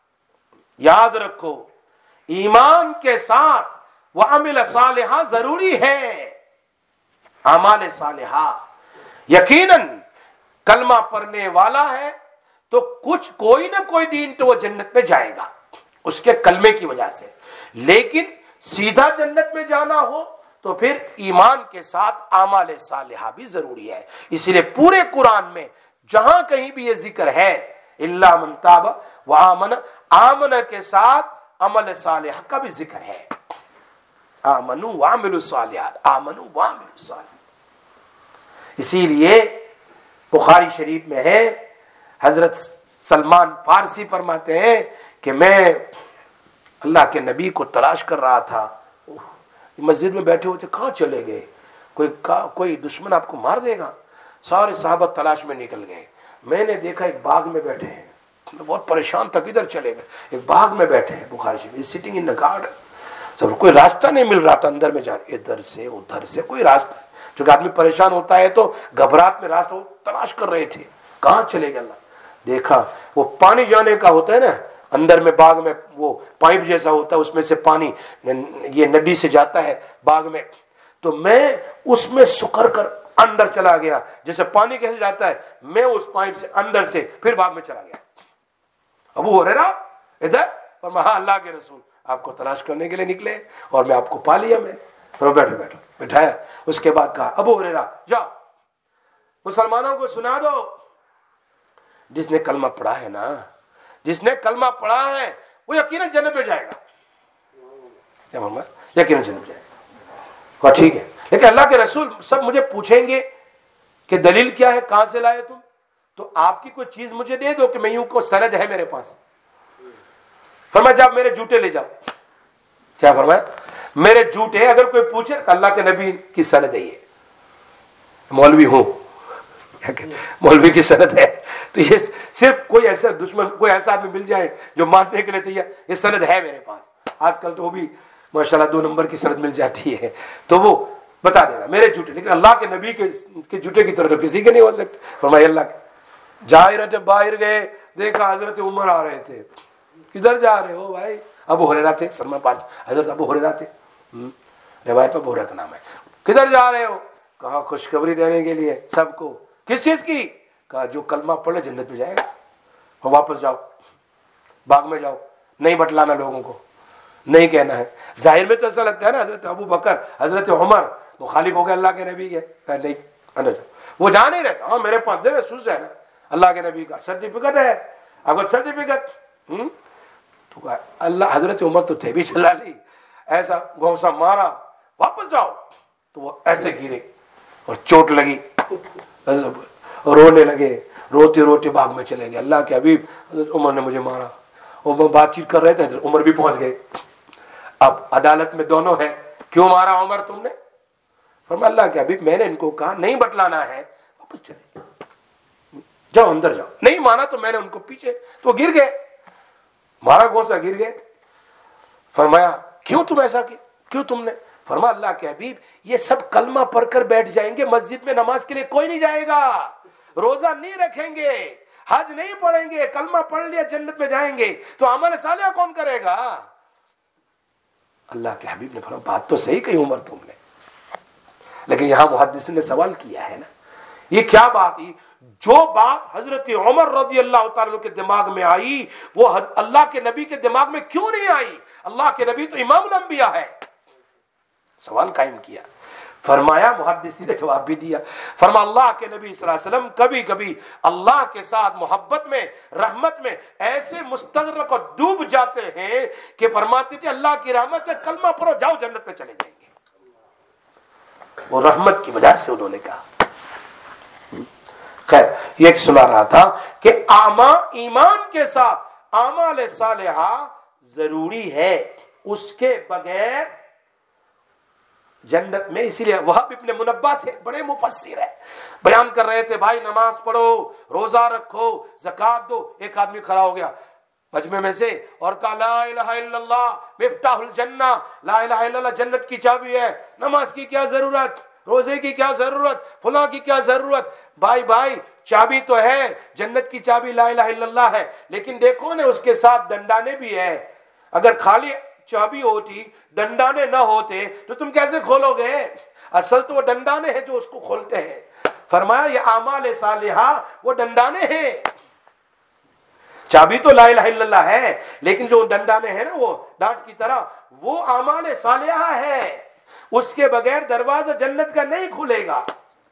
یاد رکھو ایمان کے ساتھ وعمل صالحا ضروری ہے. اعمال صالحہ، یقیناً کلمہ پڑھنے والا ہے تو کوئی نہ کوئی دین تو وہ جنت میں جائے گا اس کے کلمے کی وجہ سے، لیکن سیدھا جنت میں جانا ہو تو پھر ایمان کے ساتھ اعمال صالحہ بھی ضروری ہے. اسی لیے پورے قرآن میں جہاں کہیں بھی یہ ذکر ہے الا من تاب وآمن، آمن کے ساتھ عمل صالح کا بھی ذکر ہے. آمنوا وعملوا الصالحات، آمنوا وعملوا الصالحات. اسی لیے بخاری شریف میں ہے، حضرت سلمان فارسی فرماتے ہیں کہ میں اللہ کے نبی کو تلاش کر رہا تھا، مسجد میں بیٹھے ہوتے کہاں چلے گئے، کوئی دشمن آپ کو مار دے گا. سارے صحابہ تلاش میں نکل گئے. میں نے دیکھا ایک باغ میں بیٹھے ہیں، میں بہت پریشان تھا کدھر چلے گئے، ایک باغ میں بیٹھے ہیں. بخاری شریف سٹنگ ان دا گارڈن. سب کوئی راستہ نہیں مل رہا تھا اندر میں جانے، ادھر سے ادھر سے کوئی راستہ، چونکہ آدمی پریشان ہوتا ہے تو گھبراہٹ میں راستہ تلاش کر رہے تھے کہاں چلے گئے. اللہ دیکھا وہ پانی جانے کا ہوتا ہے نا، اندر میں باغ میں وہ پائپ جیسا ہوتا ہے، اس میں سے پانی یہ ندی سے جاتا ہے باغ میں، تو میں اس میں سکر کر اندر چلا گیا. جیسے پانی کیسے جاتا ہے، میں اس پائپ سے اندر سے پھر باغ میں چلا گیا. ابو ہریرہ ادھر، ہاں اللہ کے رسول آپ کو تلاش کرنے کے لیے نکلے اور میں آپ کو پا لیا. میں بیٹھو بٹھایا. اس کے بعد کہا ابو ہریرہ جاؤ مسلمانوں کو سنا دو، جس نے کلمہ پڑھا ہے نا، جس نے کلمہ پڑھا ہے وہ یقیناً جنت میں جائے گا. یقیناً جنت میں جائے گا. اور ٹھیک ہے، لیکن اللہ کے رسول سب مجھے پوچھیں گے کہ دلیل کیا ہے، کہاں سے لائے تم، تو آپ کی کوئی چیز مجھے دے دو کہ میں یوں کو سند ہے میرے پاس. فرمایا جب میرے جوتے لے جاؤ. کیا فرمایا؟ میرے جوتے اگر کوئی پوچھے اللہ کے نبی کی سند ہے، یہ مولوی ہوں، مولوی کی سند ہے، تو یہ صرف کوئی ایسا دشمن، کوئی ایسا آدمی مل جائے جو ماننے کے لیے تیار، یہ سند ہے میرے پاس. آج کل تو وہ بھی ماشاءاللہ 2 نمبر کی سند مل جاتی ہے تو وہ بتا دینا میرے جھوٹے، لیکن اللہ کے نبی کے جھوٹے کی طرف تو کسی کے نہیں ہو سکتے. فرمایا اللہ کے جا رہے تھے، باہر گئے، دیکھا حضرت عمر آ رہے تھے. کدھر جا رہے ہو بھائی؟ ابو ہریرہ تھے، سلمان پاس حضرت ابو ہریرہ تھے، روایت میں ابو ہریرہ کا نام ہے. کدھر جا رہے ہو؟ کہا خوشخبری دینے کے لیے سب کو. کس چیز کی؟ کہا جو کلمہ پڑھ لے جنت میں جائے گا. واپس جاؤ، باغ میں جاؤ، نہیں بتلانا لوگوں کو، نہیں کہنا ہے. ظاہر میں تو ایسا لگتا ہے نا حضرت ابو بکر حضرت عمر مخالف ہو گئے اللہ کے نبی کے. نہیں اندر جاؤ. وہ جا نہیں رہتا. ہاں میرے پاس دے سوز ہے نا اللہ کے نبی کا سرٹیفکیٹ ہے. اگر سرٹیفکیٹ تو اللہ حضرت عمر تو تھے بھی چلا لی، ایسا گھونسا مارا واپس جاؤ تو وہ ایسے گرے اور چوٹ لگی، رونے لگے، روتے روتے باغ میں چلے گئے. اللہ کے حبیب حضرت عمر نے مجھے مارا. وہ بات چیت کر رہے تھے، حضرت عمر بھی پہنچ گئے. اب عدالت میں دونوں ہیں، کیوں مارا عمر تم نے؟ فرمایا اللہ کے حبیب میں نے ان کو کہا نہیں بتلانا ہے، واپس چلے جاؤ، اندر جاؤ. نہیں مانا تو میں نے ان کو پیچھے، تو وہ گر گئے، مارا گھونسا گر گئے. فرمایا کیوں تم ایسا کیا، کیوں تم نے؟ فرمایا اللہ کے حبیب یہ سب کلمہ پڑھ کر بیٹھ جائیں گے، مسجد میں نماز کے لیے کوئی نہیں جائے گا، روزہ نہیں رکھیں گے، حج نہیں پڑھیں گے، کلمہ پڑھ لیا جنت میں جائیں گے، تو عمل صالح کون کرے گا؟ اللہ کے حبیب نے فرمایا بات تو صحیح کہی عمر تم نے، لیکن یہاں محدث نے سوال کیا ہے نا یہ کیا بات ہے؟ جو بات حضرت عمر رضی اللہ تعالیٰ کے دماغ میں آئی وہ اللہ کے نبی کے دماغ میں کیوں نہیں آئی؟ اللہ کے نبی تو امام الانبیاء ہے. سوال قائم کیا. فرمایا محدثین نے جواب بھی دیا. فرما اللہ کے نبی صلی اللہ علیہ وسلم کبھی کبھی اللہ کے ساتھ محبت میں رحمت میں ایسے مستغرق اور ڈوب جاتے ہیں کہ فرماتے تھے اللہ کی رحمت میں کلمہ پڑھو جاؤ جنت میں چلے جائیں گے. وہ رحمت کی وجہ سے انہوں نے کہا. خیر یہ سنا رہا تھا کہ ایمان کے ساتھ اعمال صالحہ ضروری ہے, اس کے بغیر جنت میں. اسی لیے وہب ابن منبہ تھے, بڑے مفسر ہیں, بیان کر رہے تھے بھائی نماز پڑھو, روزہ رکھو, زکات دو. ایک آدمی کھڑا ہو گیا مجمع میں سے اور کہا لا الہ الا اللہ مفتاح الجنہ, لا الہ الا اللہ جنت کی چابی ہے, نماز کی کیا ضرورت, روزے کی کیا ضرورت, فلاں کی کیا ضرورت. بھائی چابی تو ہے, جنت کی چابی لا الہ الا اللہ ہے, لیکن دیکھو نا اس کے ساتھ ڈنڈانے بھی ہے. اگر خالی چابی ہوتی ڈنڈانے نہ ہوتے تو تم کیسے کھولو گے؟ اصل تو وہ ڈنڈانے ہیں جو اس کو کھولتے ہیں. فرمایا یہ اعمال صالحہ وہ ڈنڈانے ہیں. چابی تو لا الہ الا اللہ ہے لیکن جو ڈنڈانے ہیں نا وہ ڈانٹ کی طرح, وہ اعمال صالحہ ہے. اس کے بغیر دروازہ جنت کا نہیں کھلے گا.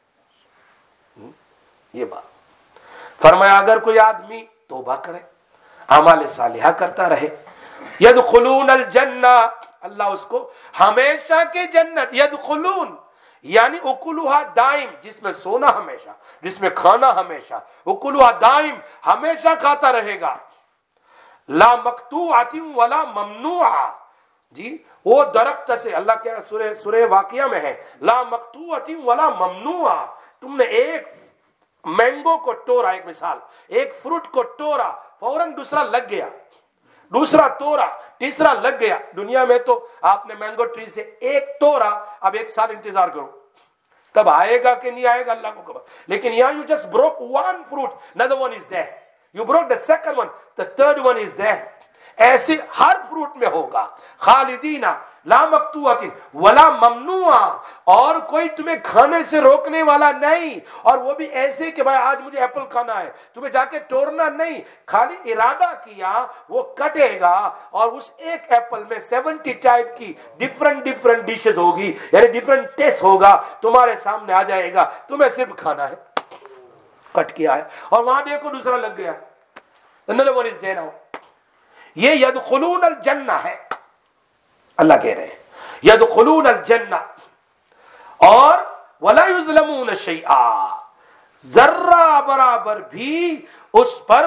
یہ بات فرمایا اگر کوئی آدمی توبہ کرے, اعمال صالحہ کرتا رہے, یدخلون الجنہ, اللہ اس کو ہمیشہ کی جنت, یدخلون یعنی اکلوہا دائم, جس میں سونا ہمیشہ, جس میں کھانا ہمیشہ, اکلوہا دائم ہمیشہ کھاتا رہے گا. لا مقطوعۃ ولا ممنوعہ, جی وہ درخت سے, اللہ کیا سورہ واقعہ میں ہے, لا مقطوعۃ ولا ممنوعہ. تم نے ایک مینگو کو توڑا, ایک مثال, ایک فروٹ کو توڑا, فوراً دوسرا لگ گیا, دوسرا توڑا, تیسرا لگ گیا. دنیا میں تو آپ نے مینگو ٹری سے ایک توڑا, اب 1 سال انتظار کرو تب آئے گا کہ نہیں آئے گا اللہ کو خبر. لیکن یہاں you just broke one fruit, another one is there. You broke the second one, the third one is there. ایسے ہر فروٹ میں ہوگا. خالدین لا مقطوعۃ ولا ممنوعہ, اور کوئی تمہیں کھانے سے روکنے والا نہیں, اور وہ بھی ایسے کہ بھائی آج مجھے ایپل کھانا ہے, تمہیں جا کے توڑنا نہیں, خالی ارادہ کیا وہ کٹے گا, اور اس ایک ایپل میں 70 ٹائپ کی ڈفرنٹ ڈشز ہوگی, یعنی ڈفرنٹ ٹیسٹ ہوگا, تمہارے سامنے آ جائے گا, تمہیں صرف کھانا ہے. کٹ کیا ہے اور وہاں دیکھو دوسرا لگ گیا, another one is there now. یہ یدخلون الجنہ ہے, اللہ کہہ رہے ہیں یدخلون الجنہ, اور ولا یظلمون شیئا, ذرہ برابر بھی اس پر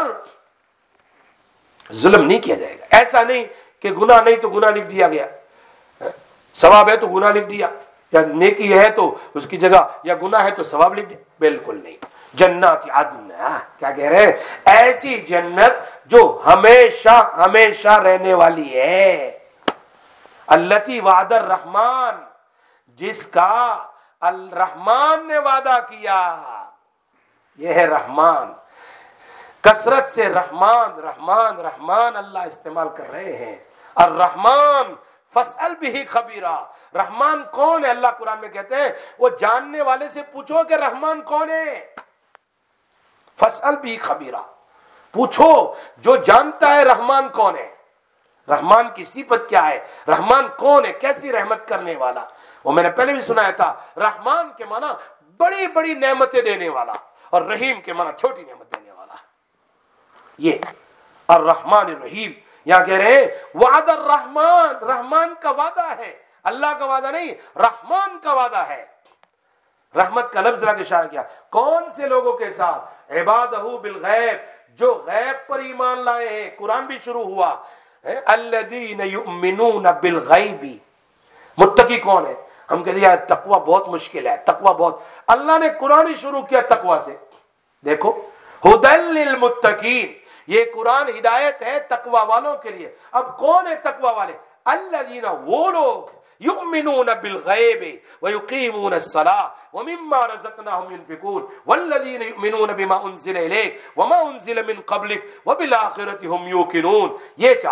ظلم نہیں کیا جائے گا. ایسا نہیں کہ گناہ نہیں تو گناہ لکھ دیا گیا, ثواب ہے تو گناہ لکھ دیا, یا نیکی ہے تو اس کی جگہ, یا گناہ ہے تو ثواب لکھ دیا, بالکل نہیں. جنات عدن, کیا کہہ رہے ہیں, ایسی جنت جو ہمیشہ ہمیشہ رہنے والی ہے. التی وعد الرحمن, جس کا الرحمن نے وعدہ کیا. یہ ہے رحمان, کثرت سے رحمان رحمان رحمان اللہ استعمال کر رہے ہیں. الرحمن فاسأل بہ خبیرا. رحمان کون ہے؟ اللہ قرآن میں کہتے ہیں وہ جاننے والے سے پوچھو کہ رحمان کون ہے. فاسأل بہ خبیرا, پوچھو جو جانتا ہے رحمان کون ہے, رحمان کی صفت کیا ہے, رحمان کون ہے, کیسی رحمت کرنے والا. وہ میں نے پہلے بھی سنایا تھا, رحمان کے معنی بڑی بڑی نعمتیں دینے والا, اور رحیم کے معنی چھوٹی نعمت دینے والا. یہ الرحمن الرحیم. یہاں کہہ رہے ہیں وعد الرحمن, رحمان کا وعدہ ہے, اللہ کا وعدہ نہیں, رحمان کا وعدہ ہے. رحمت کا لفظ کے اشارہ کیا, کون سے لوگوں کے ساتھ؟ عبادہ بالغیب, جو غیب پر ایمان لائے ہیں. قرآن بھی شروع ہوا الذین یؤمنون بالغیب. متقی کون ہے؟ ہم کہتے ہیں تقوی بہت مشکل ہے, تقوی بہت, اللہ نے قرآن ہی شروع کیا تقوی سے. دیکھو ھدی للمتقین, یہ قرآن ہدایت ہے تقوی والوں کے لیے. اب کون ہے تقوی والے؟ الذین, وہ لوگ یؤمنون بالغیب ویقیمون الصلاۃ ومما رزقناہم ينفقون والذین یؤمنون بما انزل الیک وما انزل من قبلک وبالآخرۃ هم یوقنون. یہ چار,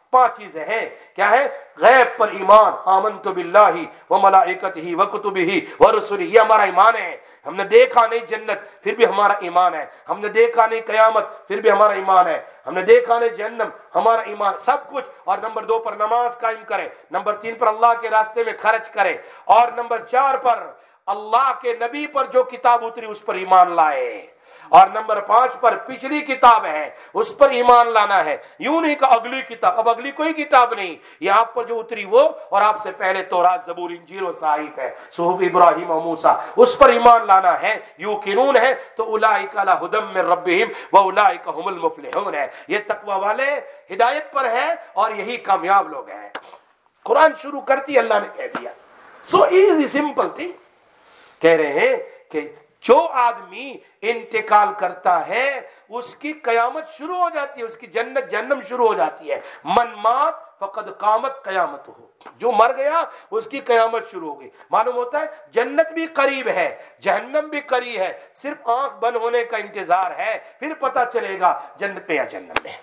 5 چیزیں ہیں. کیا ہے؟ غیب پر ایمان، آمنت باللہ و ملائکتہ و کتبہ و رسلہ، یہ ہمارا ایمان ہے. ہم نے دیکھا نہیں جنت پھر بھی ہمارا ایمان ہے. ہم نے دیکھا نہیں قیامت پھر بھی ہمارا ایمان ہے. ہم نے دیکھا نہیں جہنم، ہمارا ایمان سب کچھ. اور نمبر 2 پر نماز قائم کرے، نمبر 3 پر اللہ کے راستے میں خرچ کرے، اور نمبر 4 پر اللہ کے نبی پر جو کتاب اتری اس پر ایمان لائے، اور نمبر 5 پر پچھلی کتاب ہے اس پر ایمان لانا ہے. یوں نہیں کہ اگلی کتاب، اب اگلی کوئی کتاب نہیں، یہ آپ پر جو اتری وہ، اور آپ سے پہلے تورات، زبور، انجیل و صحائف ہے، صحف ابراہیم و موسیٰ، اس پر ایمان لانا ہے. یوقنون ہے تو اولئک علی ھدی من ربہم واولئک ھم المفلحون ہے. یہ تقوی والے ہدایت پر ہیں اور یہی کامیاب لوگ ہیں. قرآن شروع کرتی اللہ نے کہہ دیا. So easy simple thing. کہہ رہے ہیں کہ جو آدمی انتقال کرتا ہے اس کی قیامت شروع ہو جاتی ہے، اس کی جنت جہنم شروع ہو جاتی ہے. من مات فقد قامت قیامت ہو، جو مر گیا اس کی قیامت شروع ہو گئی. معلوم ہوتا ہے جنت بھی قریب ہے، جہنم بھی قریب ہے، صرف آنکھ بند ہونے کا انتظار ہے، پھر پتہ چلے گا جنت میں یا جہنم میں.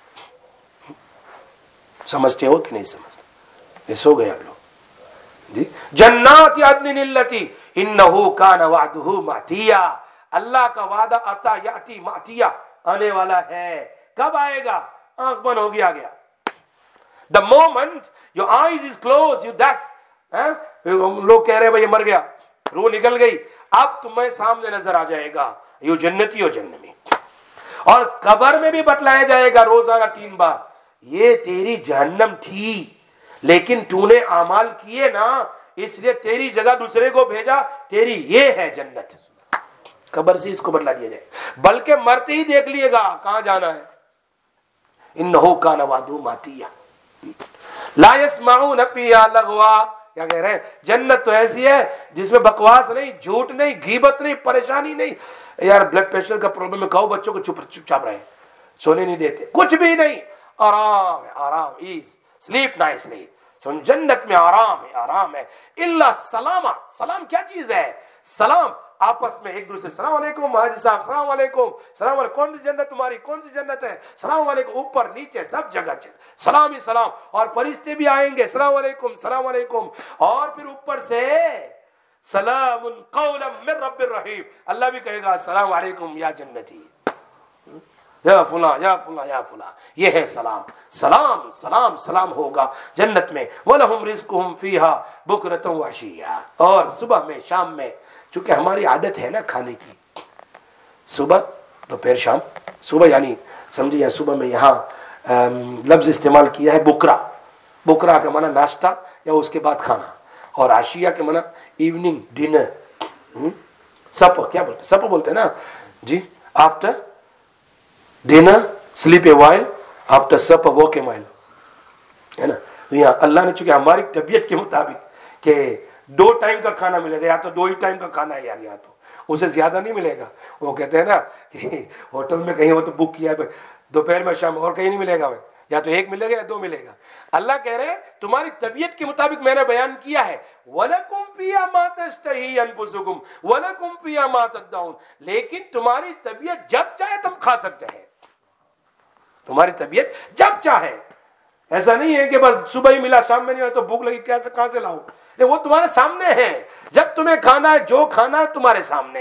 سمجھتے ہو کہ نہیں سمجھتے؟ یہ سو گئے آپ لوگ جی. جنات عدن التی انہ کان وعدہ ماتیا، اللہ کا وعدہ آتا یاتی ماتیا، آنے والا ہے. کب آئے گا؟ آنکھ بند ہو گیا گیا. The moment your eyes is closed, you die. لوگ کہہ رہے ہیں بھائی یہ مر گیا، روح نکل گئی، اب تمہیں سامنے نظر آ جائے گا یو جنتی ہو جہنمی. اور قبر میں بھی بتلایا جائے گا روزانہ 3 بار، یہ تیری جہنم تھی لیکن تو نے اعمال کیے نا، اس لیے تیری جگہ دوسرے کو بھیجا، تیری یہ ہے جنت. قبر سے اس کو بدلا دیا جائے، بلکہ مرتے ہی دیکھ لیے گا کہاں جانا ہے. انہ کان وعدہ ماتیا لا يسمعون فیہا لغوا. کیا کہہ رہے ہیں؟ جنت تو ایسی ہے جس میں بکواس نہیں، جھوٹ نہیں، غیبت نہیں، پریشانی نہیں. یار بلڈ پریشر کا پرابلم ہے، کہو بچوں کو چپ چاپ رہے، سونے نہیں دیتے، کچھ بھی نہیں، آرام ہے، آرام. As sleep nicely. جنت میں آرام ہے، آرام ہے. الا سلام. سلام کیا چیز ہے؟ سلام آپس میں ایک دوسرے، السلام علیکم حاجی صاحب، السلام علیکم، السلام علیکم، کون سی جنت تمہاری، کون سی جنت ہے، السلام علیکم، اوپر نیچے سب جگہ سلام ہی سلام. اور فرشتے بھی آئیں گے، السلام علیکم، السلام علیکم. اور پھر اوپر سے سلام قولا من رب الرحیم، اللہ بھی کہے گا السلام علیکم یا جنتی، یا فلاں یا فلاں یا فلاں. یہ ہے سلام. سلام سلام سلام ہوگا جنت میں. وَلَهُمْ رِزْقُهُمْ فِيهَا بُكْرَةً وَعَشِيًّا. اور صبح میں، شام میں، چونکہ ہماری عادت ہے نا کھانے کی، صبح دوپہر شام. صبح یعنی سمجھے، صبح میں یہاں لفظ استعمال کیا ہے بکرا. بکرا کا معنی ناشتہ یا اس کے بعد کھانا، اور عشیہ کے معنی ایوننگ ڈنر. سپ کیا بولتے؟ سپ بولتے ہیں نا جی. After dinner sleep a while, after supper walk a mile, ہے نا. تو یہاں اللہ نے چونکہ ہماری طبیعت کے مطابق کہ 2 ٹائم کا کھانا ملے گا، یا تو 2 ہی ٹائم کا کھانا ہے یار، یا تو اسے زیادہ نہیں ملے گا. وہ کہتے ہیں نا کہ ہوٹل میں کہیں وہ تو بک کیا ہے دوپہر میں شام، اور کہیں نہیں ملے گا، یا تو 1 ملے گا یا 2 ملے گا. اللہ کہہ رہے ہیں تمہاری طبیعت کے مطابق میں نے بیان کیا ہے. وَلَكُمْ فِيهَا مَا تَشْتَهِي أَنفُسُكُمْ وَلَكُمْ فِيهَا مَا تَدَّعُونَ. لیکن تمہاری طبیعت جب چاہے تم کھا سکتے ہیں، تمہاری طبیعت جب چاہے. ایسا نہیں ہے کہ بس صبح ہی ملا شام میں نہیں ہوا تو بھوک لگی کہاں سے لاؤں. وہ تمہارے سامنے ہے، جب تمہیں کھانا ہے، جو کھانا ہے تمہارے سامنے.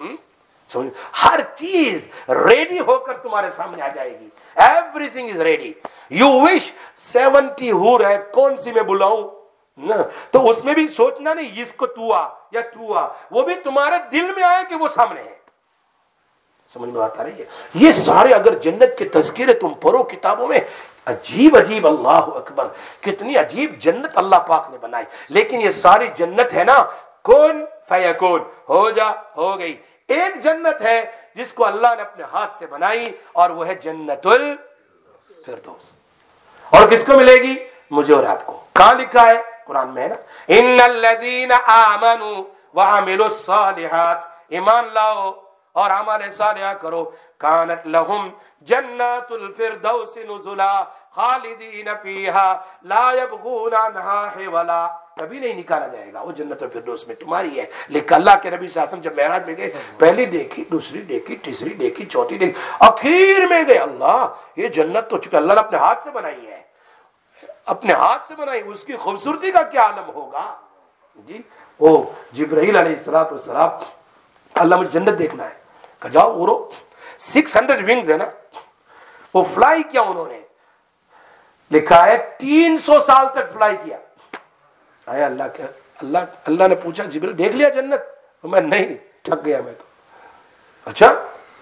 ہر چیز ریڈی ہو کر تمہارے سامنے آ جائے گی. Everything is ready. You wish 70 حور ہے، کون سی میں بلاؤں نا، تو اس میں بھی سوچنا نہیں اس کو تو آ یا تو آ، وہ بھی تمہارے دل میں آئے کہ وہ سامنے ہے. سمجھ میں آتا رہی ہے. یہ سارے اگر جنت کے تذکرے تم پڑھو کتابوں میں، عجیب عجیب، اللہ اکبر، کتنی عجیب جنت اللہ پاک نے بنائی. لیکن یہ ساری جنت ہے نا کون فیکون، ہو جا ہو گئی. ایک جنت ہے جس کو اللہ نے اپنے ہاتھ سے بنائی، اور وہ ہے جنت الفردوس. اور کس کو ملے گی؟ مجھے اور آپ کو. کہاں لکھا ہے؟ قرآن میں ہے نا، ان الذین آمنوا وعملوا الصالحات، ایمان لاؤ اور اعمال صالحہ کرو، کانت لہم جنات الفردوس نزلا خالدین فیہا لا یبغون عنہا حولا. کبھی نہیں نکالا جائے گا، وہ جنت الفردوس میں تمہاری ہے. لیکن اللہ کے نبی صلی اللہ علیہ وسلم جب معراج میں گئے، پہلی دیکھی، دوسری دیکھی، تیسری دیکھی، چوتھی دیکھی، اخیر میں گئے اللہ یہ جنت تو چونکہ اللہ نے اپنے ہاتھ سے بنائی ہے. اپنے ہاتھ سے بنائی، اس کی خوبصورتی کا کیا عالم ہوگا جی. وہ جبرائیل علیہ السلام، اللہ مجھے جنت دیکھنا ہے، کہ جاؤ اڑو. 600 ونگز ہے نا، وہ فلائی کیا انہوں نے، لکھا ہے 300 سال تک فلائی کیا. آیا اللہ نے پوچھا جبرائیل دیکھ لیا جنت؟ میں نہیں، تھک گیا میں تو. اچھا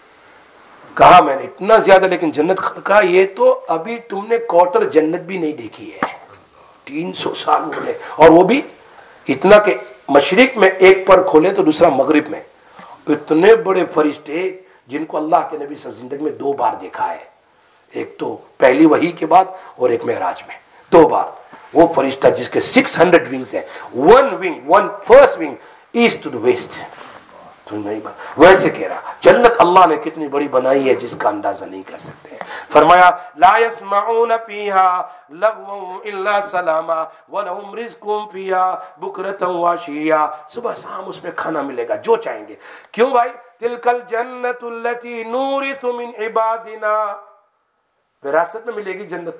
کہا میں نے اتنا زیادہ، لیکن جنت کا یہ تو ابھی تم نے کوارٹر جنت بھی نہیں دیکھی ہے. 300 سال ہوئے، اور وہ بھی اتنا کہ مشرق میں ایک پر کھولے تو دوسرا مغرب میں. اتنے بڑے فرشتے جن کو اللہ کے نبی صلی اللہ علیہ وسلم زندگی میں 2 بار دیکھا ہے، ایک تو پہلی وحی کے بعد اور ایک معراج میں 2 بار. وہ فرشتہ جس کے 600 ونگز ہیں، one first wing east to the west. ویسے کہہ رہا جنت اللہ نے کتنی بڑی بنائی ہے جس کا اندازہ نہیں کر سکتے. فرمایا لا يسمعون فيها لغوا الا سلاما ولهم رزق فيها بكرة وعشيا. صبح شام اس میں کھانا ملے گا جو چاہیں گے. کیوں بھائی؟ تلك الجنة التي نورث من عبادنا. وراثت میں ملے گی جنت.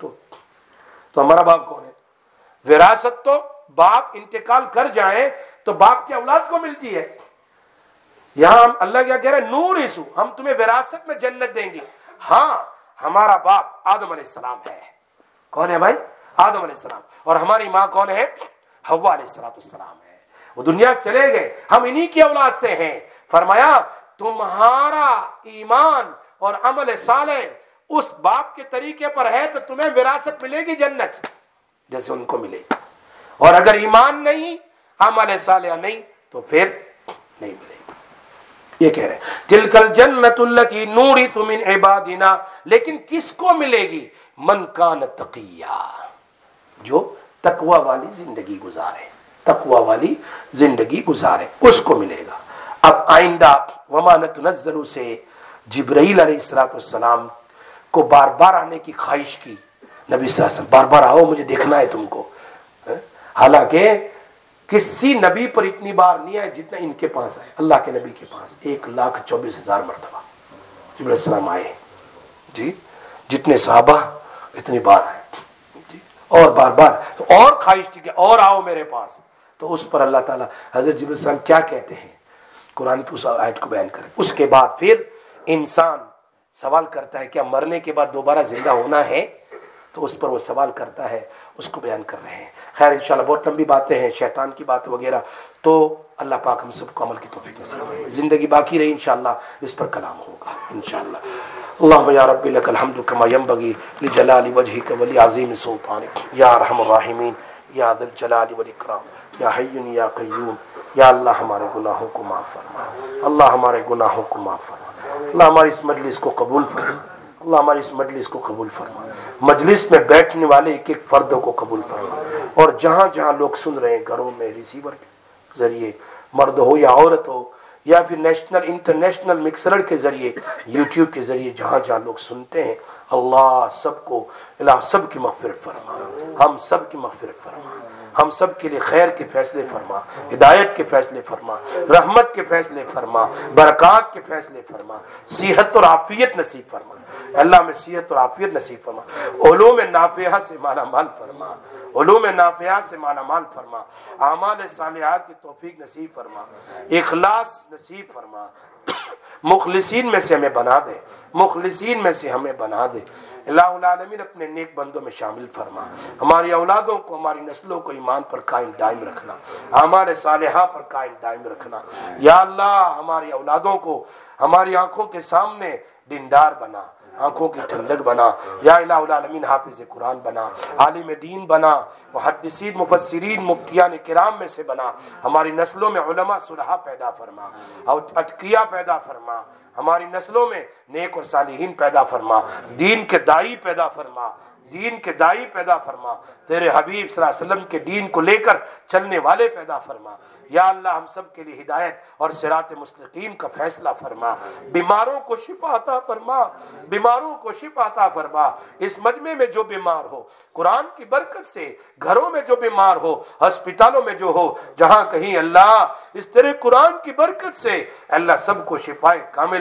تو ہمارا باپ کون ہے؟ وراثت تو باپ انتقال کر جائیں تو باپ کی اولاد کو ملتی ہے. یہاں اللہ کیا کہہ رہے ہیں؟ نور یسو، ہم تمہیں وراثت میں جنت دیں گے. ہاں ہمارا باپ آدم علیہ السلام ہے. کون ہے بھائی؟ آدم علیہ السلام. اور ہماری ماں کون ہے؟ حوا علیہ السلام ہے. وہ دنیا سے چلے گئے، ہم انہی کی اولاد سے ہیں. فرمایا تمہارا ایمان اور عمل صالح اس باپ کے طریقے پر ہے تو تمہیں وراثت ملے گی جنت جیسے ان کو ملے گی. اور اگر ایمان نہیں، عمل صالح نہیں، تو پھر نہیں ملے گی. یہ کہہ رہے ہیں تلک الجنت التی نورث من عبادنا. لیکن کس کو ملے گی؟ من کان تقیا، جو تقوی والی زندگی گزارے، تقوی والی زندگی گزارے اس کو ملے گا. اب آئندہ وما نتنزل سے جبرائیل علیہ السلام کو بار بار آنے کی خواہش کی. نبی صلی اللہ علیہ وسلم بار بار آؤ، مجھے دیکھنا ہے تم کو. حالانکہ کسی نبی پر اتنی بار نہیں آئے جتنا ان کے پاس آئے. اللہ کے نبی کے پاس 1,24,000 مرتبہ جبرائیل السلام آئے جی. جتنے صحابہ اتنی بار آئے جی. اور بار بار تو اور خواہش تھی کہ اور آؤ میرے پاس. تو اس پر اللہ تعالیٰ حضرت جبرائیل السلام کیا کہتے ہیں، قرآن کی اس آیت کو بیان کریں. اس کے بعد پھر انسان سوال کرتا ہے کیا مرنے کے بعد دوبارہ زندہ ہونا ہے؟ تو اس پر وہ سوال کرتا ہے، اس کو بیان کر رہے ہیں. خیر انشاءاللہ بہت لمبی باتیں ہیں، شیطان کی باتیں وغیرہ، تو اللہ پاک ہم سب کو عمل کی توفیق نصیب فرمائے. زندگی باقی رہی انشاءاللہ اس پر کلام ہوگا انشاءاللہ. اللهم یا رب لك الحمد كما ينبغي لجلال وجهك ولعظيم سلطانك یا ارحم الراحمین یا ذا الجلال والاکرام یا حی یا قیوم. یا اللہ ہمارے گناہوں کو معاف فرما، اللہ ہمارے گناہوں کو معاف فرما، اللہ ہماری اس مجلس کو قبول فرما، اللہ ہماری اس مجلس کو قبول فرما. مجلس میں بیٹھنے والے ایک ایک فردوں کو قبول فرما. اور جہاں جہاں لوگ سن رہے ہیں، گھروں میں ریسیور کے ذریعے، مرد ہو یا عورت ہو، یا پھر نیشنل انٹرنیشنل مکسر کے ذریعے، یوٹیوب کے ذریعے، جہاں جہاں لوگ سنتے ہیں، اللہ سب کو، اللہ سب کی مغفرت فرما، ہم سب کی مغفرت فرما، ہم سب کے لیے خیر کے فیصلے فرما، ہدایت کے فیصلے فرما، رحمت کے فیصلے فرما، برکات کے فیصلے فرما، صحت اور عافیت نصیب فرما. اللہ میں صحت اور عافیت نصیب فرما. علوم نافعہ سے مالا مال فرما، علوم نافعہ سے مالا مال فرما. اعمال صالحات کی توفیق نصیب فرما، اخلاص نصیب فرما. مخلصین میں سے ہمیں بنا دے، مخلصین میں سے ہمیں بنا دے. اللہ العالمین اپنے نیک بندوں میں شامل فرما. ہماری اولادوں کو، ہماری نسلوں کو ایمان پر قائم دائم رکھنا، اعمال صالحہ پر قائم دائم رکھنا. یا اللہ ہماری اولادوں کو ہماری آنکھوں کے سامنے دیندار بنا، آنکھوں کی ٹھنڈک بنا. یا الہ العالمین حافظ قرآن بنا، عالم دین بنا، محدثین مفسرین مفتیان کرام میں سے بنا. ہماری نسلوں میں علماء صلحاء پیدا فرما، اور اتقیاء پیدا فرما. ہماری نسلوں میں نیک اور صالحین پیدا فرما، دین کے دائی پیدا فرما، دین کے دائی پیدا فرما. تیرے حبیب صلی اللہ علیہ وسلم کے دین کو لے کر چلنے والے پیدا فرما. یا اللہ ہم سب کے لیے ہدایت اور صراط مستقیم کا فیصلہ فرما. بیماروں کو شفا عطا فرما، بیماروں کو شفا عطا فرما. اس مجمع میں جو بیمار ہو، قرآن کی برکت سے گھروں میں جو بیمار ہو، ہسپتالوں میں جو ہو، جہاں کہیں اللہ اس تیرے قرآن کی برکت سے اللہ سب کو شفا کاملہ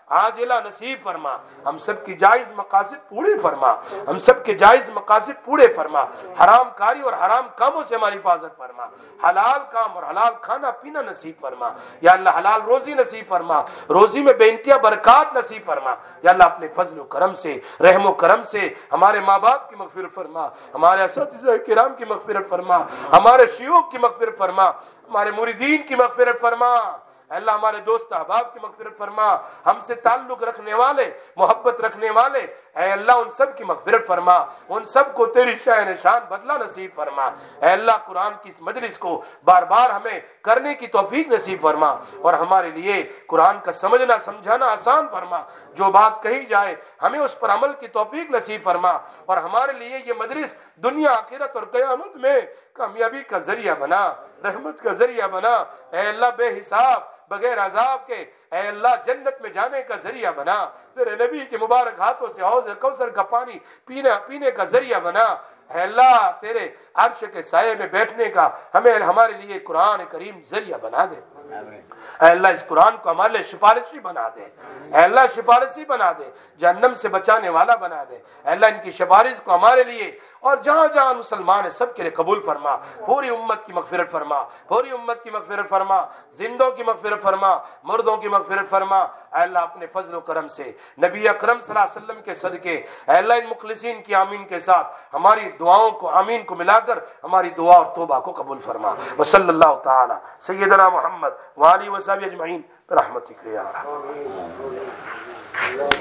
عاجلہ نصیب فرما، ہم سب کی جائز مقاصد پورے فرما، ہم سب کے جائز مقاصد پورے فرما، حرام کاری اور حرام کاموں سے ہماری حفاظت فرما، حلال کام اور حلال کھانا پینا نصیب فرما یا اللہ، حلال روزی نصیب فرما، روزی میں بے انتہا برکات نصیب فرما یا اللہ، اپنے فضل و کرم سے، رحم و کرم سے ہمارے ماں باپ کی مغفرت فرما، ہمارے اساتذہ کرام کی مغفرت فرما، ہمارے شیوخ کی مغفرت فرما، ہمارے مریدین کی مغفرت فرما، اللہ ہمارے دوست احباب کی مغفرت فرما، ہم سے تعلق رکھنے والے، محبت رکھنے والے، اے اللہ ان سب کی مغفرت فرما، ان سب کو تیری شان شان بدلہ نصیب فرما، اے اللہ قرآن کی اس مجلس کو بار بار ہمیں کرنے کی توفیق نصیب فرما اور ہمارے لیے قرآن کا سمجھنا سمجھانا آسان فرما، جو بات کہی جائے ہمیں اس پر عمل کی توفیق نصیب فرما اور ہمارے لیے یہ مجلس دنیا آخرت اور قیامت میں کامیابی کا ذریعہ بنا، رحمت کا ذریعہ بنا، اے اللہ بے حساب بغیر عذاب کے، اے اللہ جنت میں جانے کا ذریعہ بنا، تیرے نبی کے مبارک ہاتھوں سے حوض کوثر کا پانی پینے کا ذریعہ بنا، اے اللہ تیرے عرش کے سائے میں بیٹھنے کا ہمارے لیے قرآن کریم ذریعہ بنا دے، اے اللہ اس قرآن کو ہمارے لیے سفارشی بنا دے، اے اللہ سفارشی بنا دے، جہنم سے بچانے والا بنا دے، اے اللہ ان کی سفارش کو ہمارے لیے اور جہاں جہاں مسلمان ہیں سب کے لیے قبول فرما، پوری امت کی مغفرت فرما، پوری امت کی مغفرت فرما، زندوں کی مغفرت فرما، مردوں کی مغفرت فرما، اے اللہ اپنے فضل و کرم سے نبی اکرم صلی اللہ علیہ وسلم کے صدقے، اے اللہ ان مخلصین کی آمین کے ساتھ ہماری دعاؤں کو آمین کو ملا کر ہماری دعا اور توبہ کو قبول فرما، وصلی اللہ تعالی سیدنا محمد وآلہ وصحبہ اجمعین برحمتک یا ارحم۔